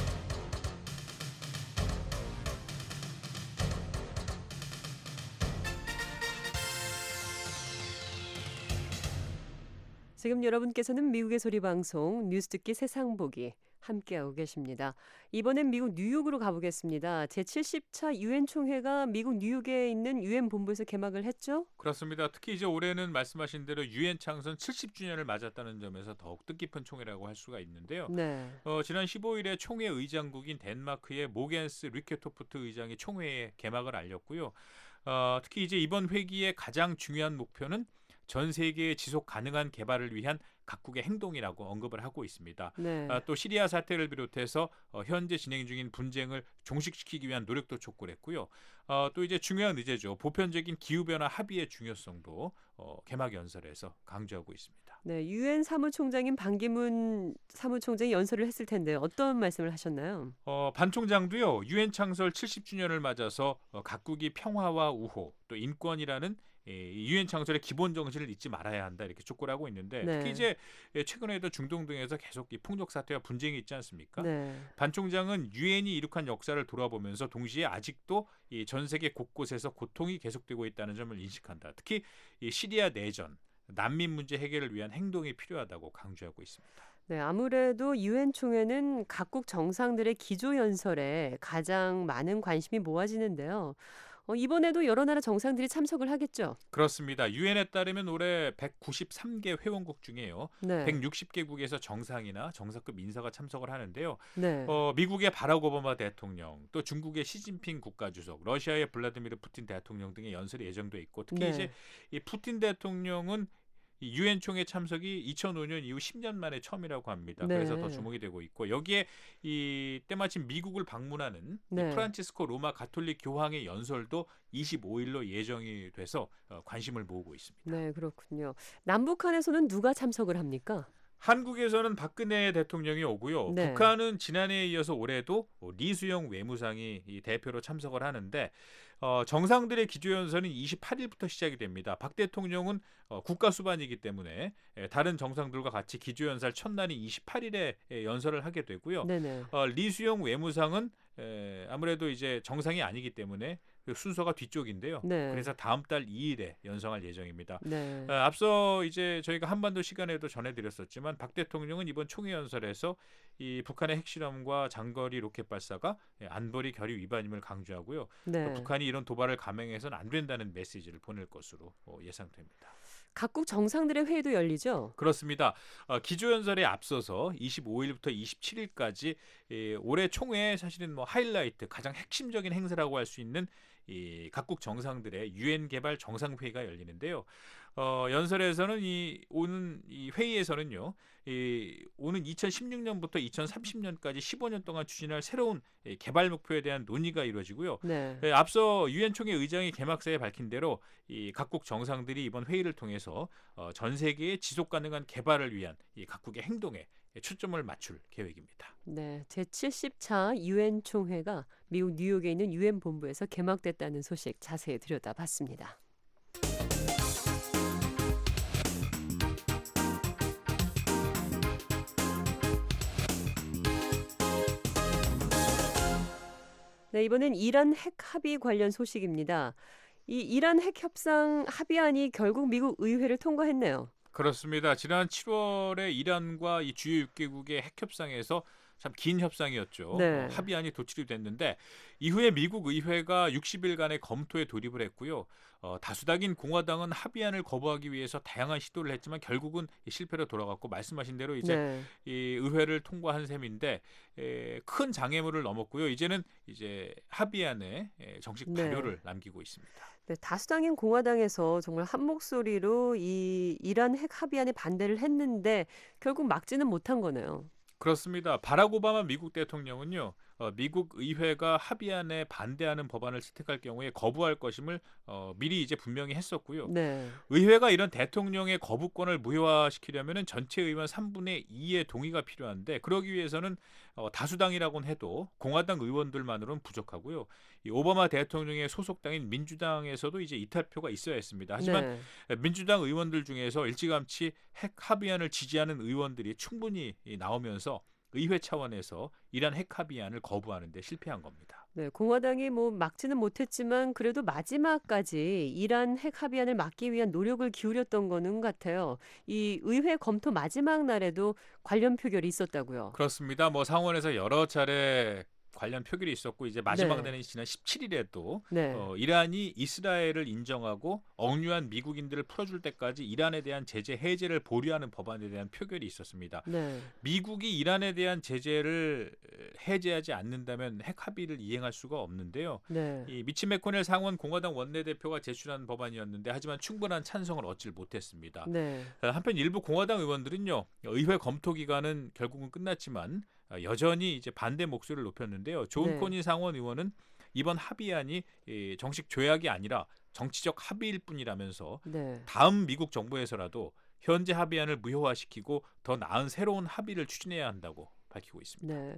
지금 여러분께서는 미국의 소리 방송 뉴스 듣기 세상 보기 함께하고 계십니다. 이번엔 미국 뉴욕으로 가보겠습니다. 제칠십 차 유엔 총회가 미국 뉴욕에 있는 유엔 본부에서 개막을 했죠? 그렇습니다. 특히 이제 올해는 말씀하신 대로 유엔 창선 칠십 주년을 맞았다는 점에서 더욱 뜻깊은 총회라고 할 수가 있는데요. 네. 어, 지난 십오 일에 총회 의장국인 덴마크의 모겐스 리케토프트 의장이 총회의 개막을 알렸고요. 어, 특히 이제 이번 회기의 가장 중요한 목표는 전 세계의 지속 가능한 개발을 위한 각국의 행동이라고 언급을 하고 있습니다. 네. 아, 또 시리아 사태를 비롯해서 어, 현재 진행 중인 분쟁을 종식시키기 위한 노력도 촉구를 했고요. 어, 또 이제 중요한 의제죠. 보편적인 기후변화 합의의 중요성도 어, 개막 연설에서 강조하고 있습니다. 네, 유엔 사무총장인 반기문 사무총장이 연설을 했을 텐데 어떤 말씀을 하셨나요? 어, 반 총장도요. 유엔 창설 칠십 주년을 맞아서 어, 각국이 평화와 우호 또 인권이라는 유엔 창설의 기본 정신을 잊지 말아야 한다 이렇게 촉구를 하고 있는데 네. 특히 이제 최근에도 중동 등에서 계속 이 폭력 사태와 분쟁이 있지 않습니까? 네. 반 총장은 유엔이 이룩한 역사를 돌아보면서 동시에 아직도 이 전 세계 곳곳에서 고통이 계속되고 있다는 점을 인식한다. 특히 이 시리아 내전, 난민 문제 해결을 위한 행동이 필요하다고 강조하고 있습니다. 네, 아무래도 유엔 총회는 각국 정상들의 기조 연설에 가장 많은 관심이 모아지는데요. 어, 이번에도 여러 나라 정상들이 참석을 하겠죠? 그렇습니다. 유엔에 따르면 올해 백구십삼 개 회원국 중에요. 네. 백육십 개국에서 정상이나 정상급 인사가 참석을 하는데요. 네. 어, 미국의 바락 오바마 대통령, 또 중국의 시진핑 국가주석, 러시아의 블라디미르 푸틴 대통령 등의 연설이 예정돼 있고 특히 네. 이제 이 푸틴 대통령은 이 유엔 총회 참석이 이천오 년 이후 십 년 만에 처음이라고 합니다. 네. 그래서 더 주목이 되고 있고 여기에 이 때마침 미국을 방문하는 네. 이 프란치스코 로마 가톨릭 교황의 연설도 이십오 일로 예정이 돼서 어, 관심을 모으고 있습니다. 네, 그렇군요. 남북한에서는 누가 참석을 합니까? 한국에서는 박근혜 대통령이 오고요. 네. 북한은 지난해에 이어서 올해도 리수영 외무상이 이 대표로 참석을 하는데 어, 정상들의 기조연설은 이십팔 일부터 시작이 됩니다. 박 대통령은 어, 국가수반이기 때문에 에, 다른 정상들과 같이 기조연설 첫날인 이십팔 일에 에, 연설을 하게 되고요. 네네. 어, 리수영 외무상은 에, 아무래도 이제 정상이 아니기 때문에 그 순서가 뒤쪽인데요. 네. 그래서 다음 달 이 일에 연성할 예정입니다. 네. 어, 앞서 이제 저희가 한반도 시간에도 전해드렸었지만 박 대통령은 이번 총회 연설에서 이 북한의 핵실험과 장거리 로켓 발사가 안보리 결의 위반임을 강조하고요. 네. 북한이 이런 도발을 감행해서는 안 된다는 메시지를 보낼 것으로 어, 예상됩니다. 각국 정상들의 회의도 열리죠? 그렇습니다. 어, 기조연설에 앞서서 이십오 일부터 이십칠 일까지 예, 올해 총회 사실은 뭐 하이라이트 가장 핵심적인 행사라고 할 수 있는 이 각국 정상들의 유엔 개발 정상회의가 열리는데요. 어, 연설에서는 이 오는 이 회의에서는요, 이 오는 이천십육 년부터 이천삼십 년까지 십오 년 동안 추진할 새로운 이 개발 목표에 대한 논의가 이루어지고요. 네. 예, 앞서 유엔 총회 의장이 개막사에 밝힌 대로 이 각국 정상들이 이번 회의를 통해서 어, 전 세계의 지속 가능한 개발을 위한 이 각국의 행동에 초점을 맞출 계획입니다. 네, 제칠십 차 유엔 총회가 미국 뉴욕에 있는 유엔 본부에서 개막됐다는 소식 자세히 들여다봤습니다. 네, 이번엔 이란 핵 합의 관련 소식입니다. 이 이란 핵 협상 합의안이 결국 미국 의회를 통과했네요. 그렇습니다. 지난 칠월에 이란과 이 주요 육 개국의 핵 협상에서 참 긴 협상이었죠. 네. 어, 합의안이 도출이 됐는데 이후에 미국 의회가 육십 일간의 검토에 돌입을 했고요. 어, 다수당인 공화당은 합의안을 거부하기 위해서 다양한 시도를 했지만 결국은 실패로 돌아갔고 말씀하신 대로 이제 네. 이 의회를 통과한 셈인데 에, 큰 장애물을 넘었고요. 이제는 이제 합의안에 에, 정식 네. 발효를 남기고 있습니다. 네, 다수당인 공화당에서 정말 한 목소리로 이 이란 핵 합의안에 반대를 했는데 결국 막지는 못한 거네요. 그렇습니다. 바락 오바마 미국 대통령은요. 어, 미국 의회가 합의안에 반대하는 법안을 채택할 경우에 거부할 것임을 어, 미리 이제 분명히 했었고요. 네. 의회가 이런 대통령의 거부권을 무효화시키려면 전체 의원 삼분의 이의 동의가 필요한데 그러기 위해서는 어, 다수당이라고는 해도 공화당 의원들만으로는 부족하고요. 이 오바마 대통령의 소속당인 민주당에서도 이제 이탈표가 있어야 했습니다. 하지만 네. 민주당 의원들 중에서 일찌감치 핵 합의안을 지지하는 의원들이 충분히 나오면서 의회 차원에서 이란 핵 합의안을 거부하는 데 실패한 겁니다. 네, 공화당이 뭐 막지는 못했지만 그래도 마지막까지 이란 핵 합의안을 막기 위한 노력을 기울였던 거는 같아요. 이 의회 검토 마지막 날에도 관련 표결이 있었다고요. 그렇습니다. 뭐 상원에서 여러 차례 관련 표결이 있었고 이제 마지막 네. 날인 지난 십칠 일에도 네. 어, 이란이 이스라엘을 인정하고 억류한 미국인들을 풀어줄 때까지 이란에 대한 제재 해제를 보류하는 법안에 대한 표결이 있었습니다. 네. 미국이 이란에 대한 제재를 해제하지 않는다면 핵 합의를 이행할 수가 없는데요. 네. 이 미치 매코넬 상원 공화당 원내대표가 제출한 법안이었는데 하지만 충분한 찬성을 얻질 못했습니다. 네. 한편 일부 공화당 의원들은요. 의회 검토 기간은 결국은 끝났지만 여전히 이제 반대 목소리를 높였는데요. 존 네. 코니 상원 의원은 이번 합의안이 정식 조약이 아니라 정치적 합의일 뿐이라면서 네. 다음 미국 정부에서라도 현재 합의안을 무효화시키고 더 나은 새로운 합의를 추진해야 한다고 밝히고 있습니다. 네.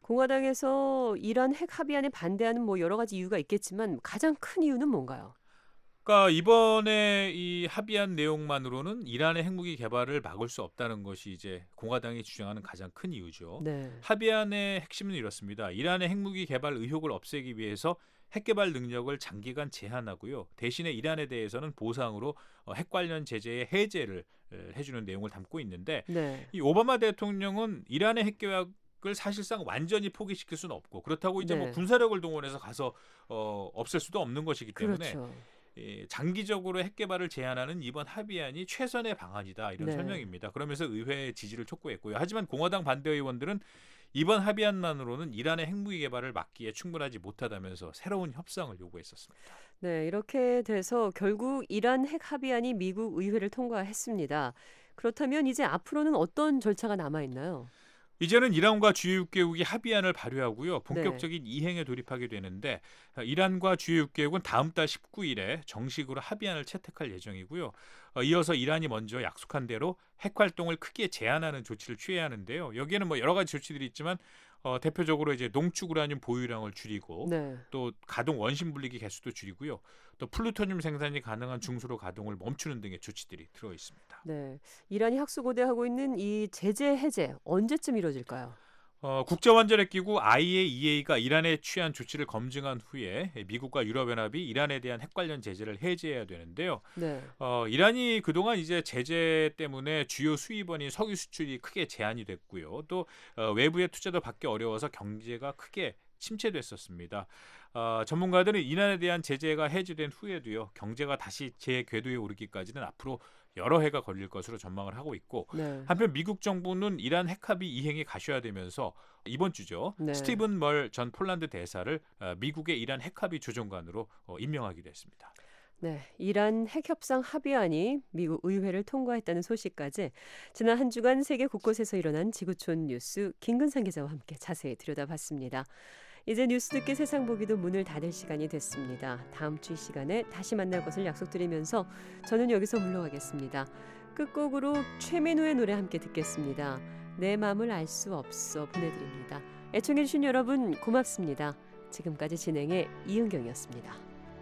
공화당에서 이란 핵 합의안에 반대하는 뭐 여러 가지 이유가 있겠지만 가장 큰 이유는 뭔가요? 그러니까 이번에 이 합의안 내용만으로는 이란의 핵무기 개발을 막을 수 없다는 것이 이제 공화당이 주장하는 가장 큰 이유죠. 네. 합의안의 핵심은 이렇습니다. 이란의 핵무기 개발 의혹을 없애기 위해서 핵개발 능력을 장기간 제한하고요. 대신에 이란에 대해서는 보상으로 핵 관련 제재의 해제를 해주는 내용을 담고 있는데 네. 이 오바마 대통령은 이란의 핵계획 을 사실상 완전히 포기시킬 수는 없고 그렇다고 이제 네. 뭐 군사력을 동원해서 가서 어, 없앨 수도 없는 것이기 때문에 그렇죠. 예, 장기적으로 핵 개발을 제한하는 이번 합의안이 최선의 방안이다 이런 네. 설명입니다. 그러면서 의회의 지지를 촉구했고요. 하지만 공화당 반대 의원들은 이번 합의안만으로는 이란의 핵무기 개발을 막기에 충분하지 못하다면서 새로운 협상을 요구했었습니다. 네, 이렇게 돼서 결국 이란 핵 합의안이 미국 의회를 통과했습니다. 그렇다면 이제 앞으로는 어떤 절차가 남아 있나요? 이제는 이란과 주요 육 개국이 합의안을 발효하고요. 본격적인 네. 이행에 돌입하게 되는데 이란과 주요 육 개국은 다음 달 십구 일에 정식으로 합의안을 채택할 예정이고요. 이어서 이란이 먼저 약속한 대로 핵 활동을 크게 제한하는 조치를 취해야 하는데요. 여기에는 뭐 여러 가지 조치들이 있지만 어, 대표적으로 이제 농축 우라늄 보유량을 줄이고 네. 또 가동 원심 분리기 개수도 줄이고요. 또 플루토늄 생산이 가능한 중수로 가동을 멈추는 등의 조치들이 들어 있습니다. 네, 이란이 학수고대하고 있는 이 제재 해제 언제쯤 이루어질까요? 어, 국제원자력기구 아이에이이에이가 이란에 취한 조치를 검증한 후에 미국과 유럽연합이 이란에 대한 핵 관련 제재를 해제해야 되는데요. 네. 어, 이란이 그동안 이제 제재 때문에 주요 수입원인 석유 수출이 크게 제한이 됐고요. 또 어, 외부의 투자도 받기 어려워서 경제가 크게 침체됐었습니다. 어, 전문가들은 이란에 대한 제재가 해제된 후에도요. 경제가 다시 제 궤도에 오르기까지는 앞으로 여러 해가 걸릴 것으로 전망을 하고 있고 네. 한편 미국 정부는 이란 핵합의 이행이 가셔야되면서 이번 주죠. 네. 스티븐 멀 전 폴란드 대사를 미국의 이란 핵합의 조정관으로 임명하기로 했습니다. 네, 이란 핵협상 합의안이 미국 의회를 통과했다는 소식까지 지난 한 주간 세계 곳곳에서 일어난 지구촌 뉴스 김근상 기자와 함께 자세히 들여다봤습니다. 이제 뉴스 듣기 세상 보기도 문을 닫을 시간이 됐습니다. 다음 주 이 시간에 다시 만날 것을 약속드리면서 저는 여기서 물러가겠습니다. 끝곡으로 최민우의 노래 함께 듣겠습니다. 내 마음을 알 수 없어 보내드립니다. 애청해주신 여러분 고맙습니다. 지금까지 진행의 이은경이었습니다.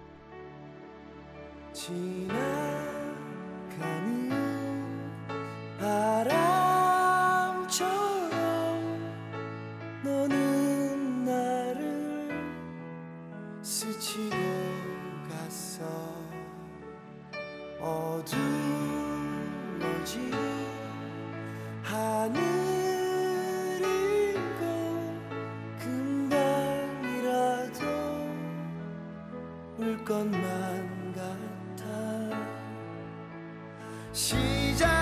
지나가는 바람처럼 너는 나를 스치고 갔어. 어두워진 하늘이고 것만 같아 시작은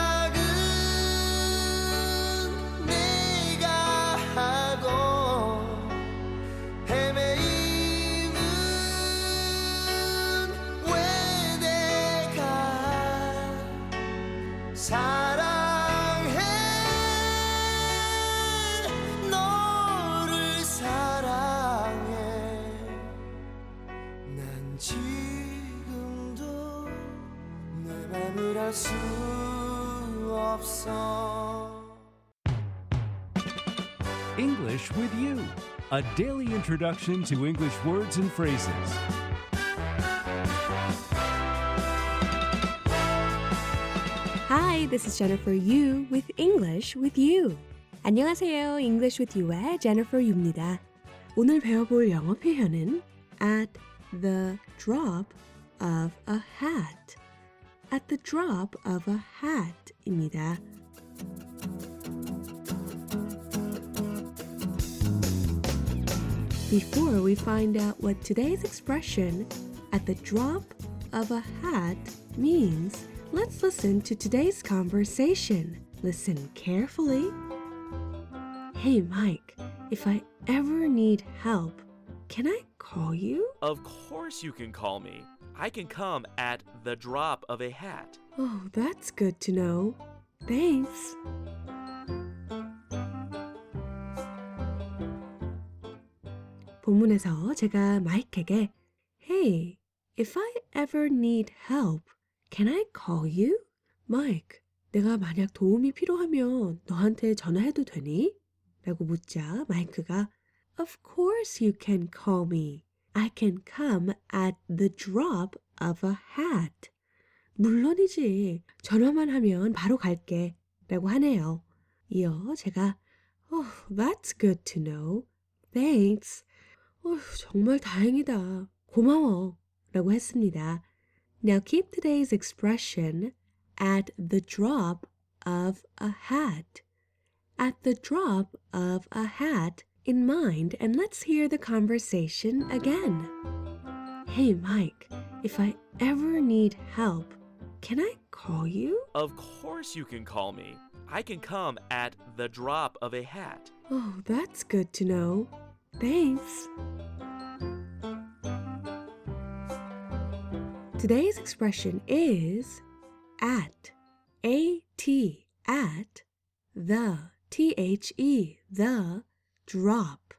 네가 하고 헤매임은 왜 내가 사랑해 너를 사랑해 난 지금도 내 맘을 알 수 없어 English with you, a daily introduction to English words and phrases. Hi, this is Jennifer Yu with English with You. 안녕하세요. English with You의 Jennifer Yu입니다. 오늘 배워볼 영어 표현은 at the drop of a hat. At the drop of a hat입니다. Before we find out what today's expression, at the drop of a hat, means, let's listen to today's conversation. Listen carefully. Hey, Mike, if I ever need help, can I call you? Of course you can call me. I can come at the drop of a hat. Oh, that's good to know. Thanks. 본문에서 제가 마이크에게 Hey, if I ever need help, can I call you? Mike, 내가 만약 도움이 필요하면 너한테 전화해도 되니? 라고 묻자 마이크가 Of course you can call me. I can come at the drop of a hat. 물론이지. 전화만 하면 바로 갈게. 라고 하네요. 이어 제가 Oh, that's good to know. Thanks. 어휴, 정말 다행이다. 고마워. 라고 했습니다. Now keep today's expression at the drop of a hat. At the drop of a hat in mind, and let's hear the conversation again. Hey, Mike, if I ever need help, can I call you? Of course you can call me. I can come at the drop of a hat. Oh, that's good to know. Thanks. Today's expression is at, A-T, at, the, T-H-E, the, drop,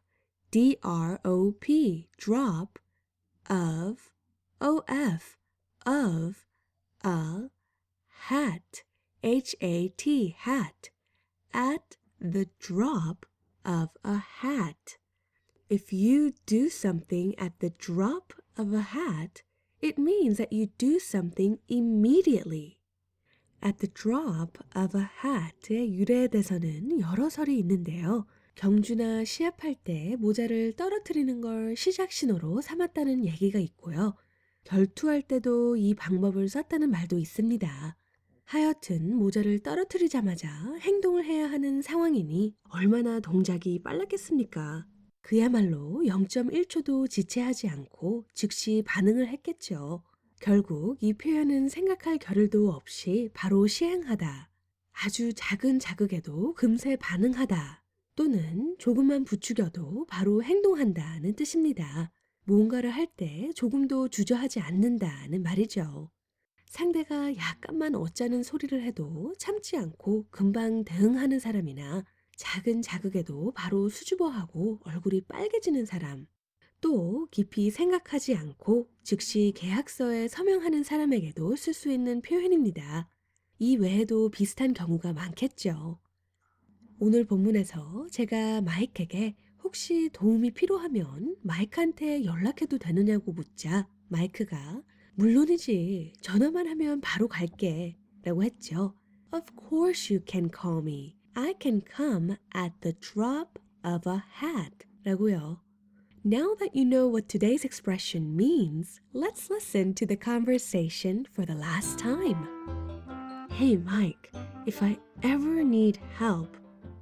D-R-O-P, drop, of, O-F, of, a, hat, H-A-T, hat, at the drop of a hat. If you do something at the drop of a hat, it means that you do something immediately. At the drop of a hat의 유래에대해서는 여러 설이 있는데요. 경주나 시합할 때 모자를 떨어뜨리는 걸 시작 신호로 삼았다는 얘기가 있고요. 결투할 때도 이 방법을 썼다는 말도 있습니다. 하여튼 모자를 떨어뜨리자마자 행동을 해야 하는 상황이니 얼마나 동작이 빨랐겠습니까? 그야말로 영 점 일 초도 지체하지 않고 즉시 반응을 했겠죠. 결국 이 표현은 생각할 겨를도 없이 바로 시행하다, 아주 작은 자극에도 금세 반응하다, 또는 조금만 부추겨도 바로 행동한다는 뜻입니다. 뭔가를 할 때 조금도 주저하지 않는다는 말이죠. 상대가 약간만 어짜는 소리를 해도 참지 않고 금방 대응하는 사람이나 작은 자극에도 바로 수줍어하고 얼굴이 빨개지는 사람, 또 깊이 생각하지 않고 즉시 계약서에 서명하는 사람에게도 쓸 수 있는 표현입니다. 이 외에도 비슷한 경우가 많겠죠. 오늘 본문에서 제가 마이크에게 혹시 도움이 필요하면 마이크한테 연락해도 되느냐고 묻자 마이크가 물론이지, 전화만 하면 바로 갈게 라고 했죠. Of course you can call me. I can come at the drop of a hat 라고요. Now that you know what today's expression means, let's listen to the conversation for the last time. Hey Mike, if I ever need help,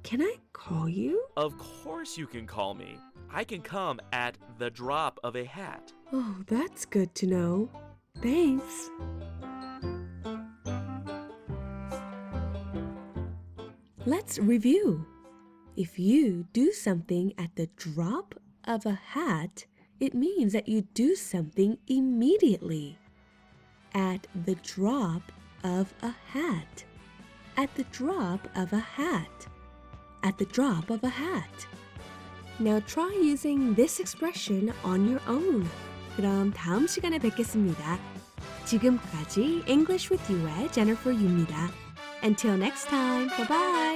Can I call you? Of course you can call me. I can come at the drop of a hat. Oh, that's good to know. Thanks. Let's review. If you do something at the drop of a hat, it means that you do something immediately. At the drop of a hat. At the drop of a hat. At the drop of a hat. Now try using this expression on your own. 그럼 다음 시간에 뵙겠습니다. 지금까지 English with You의 Jennifer Yu입니다. Until next time, bye-bye!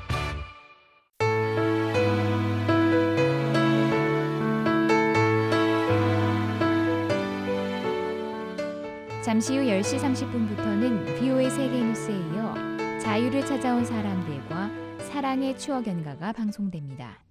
잠시 후 열 시 삼십 분부터는 브이오에이 세계뉴스에 이어 자유를 찾아온 사람들과 사랑의 추억 연가가 방송됩니다.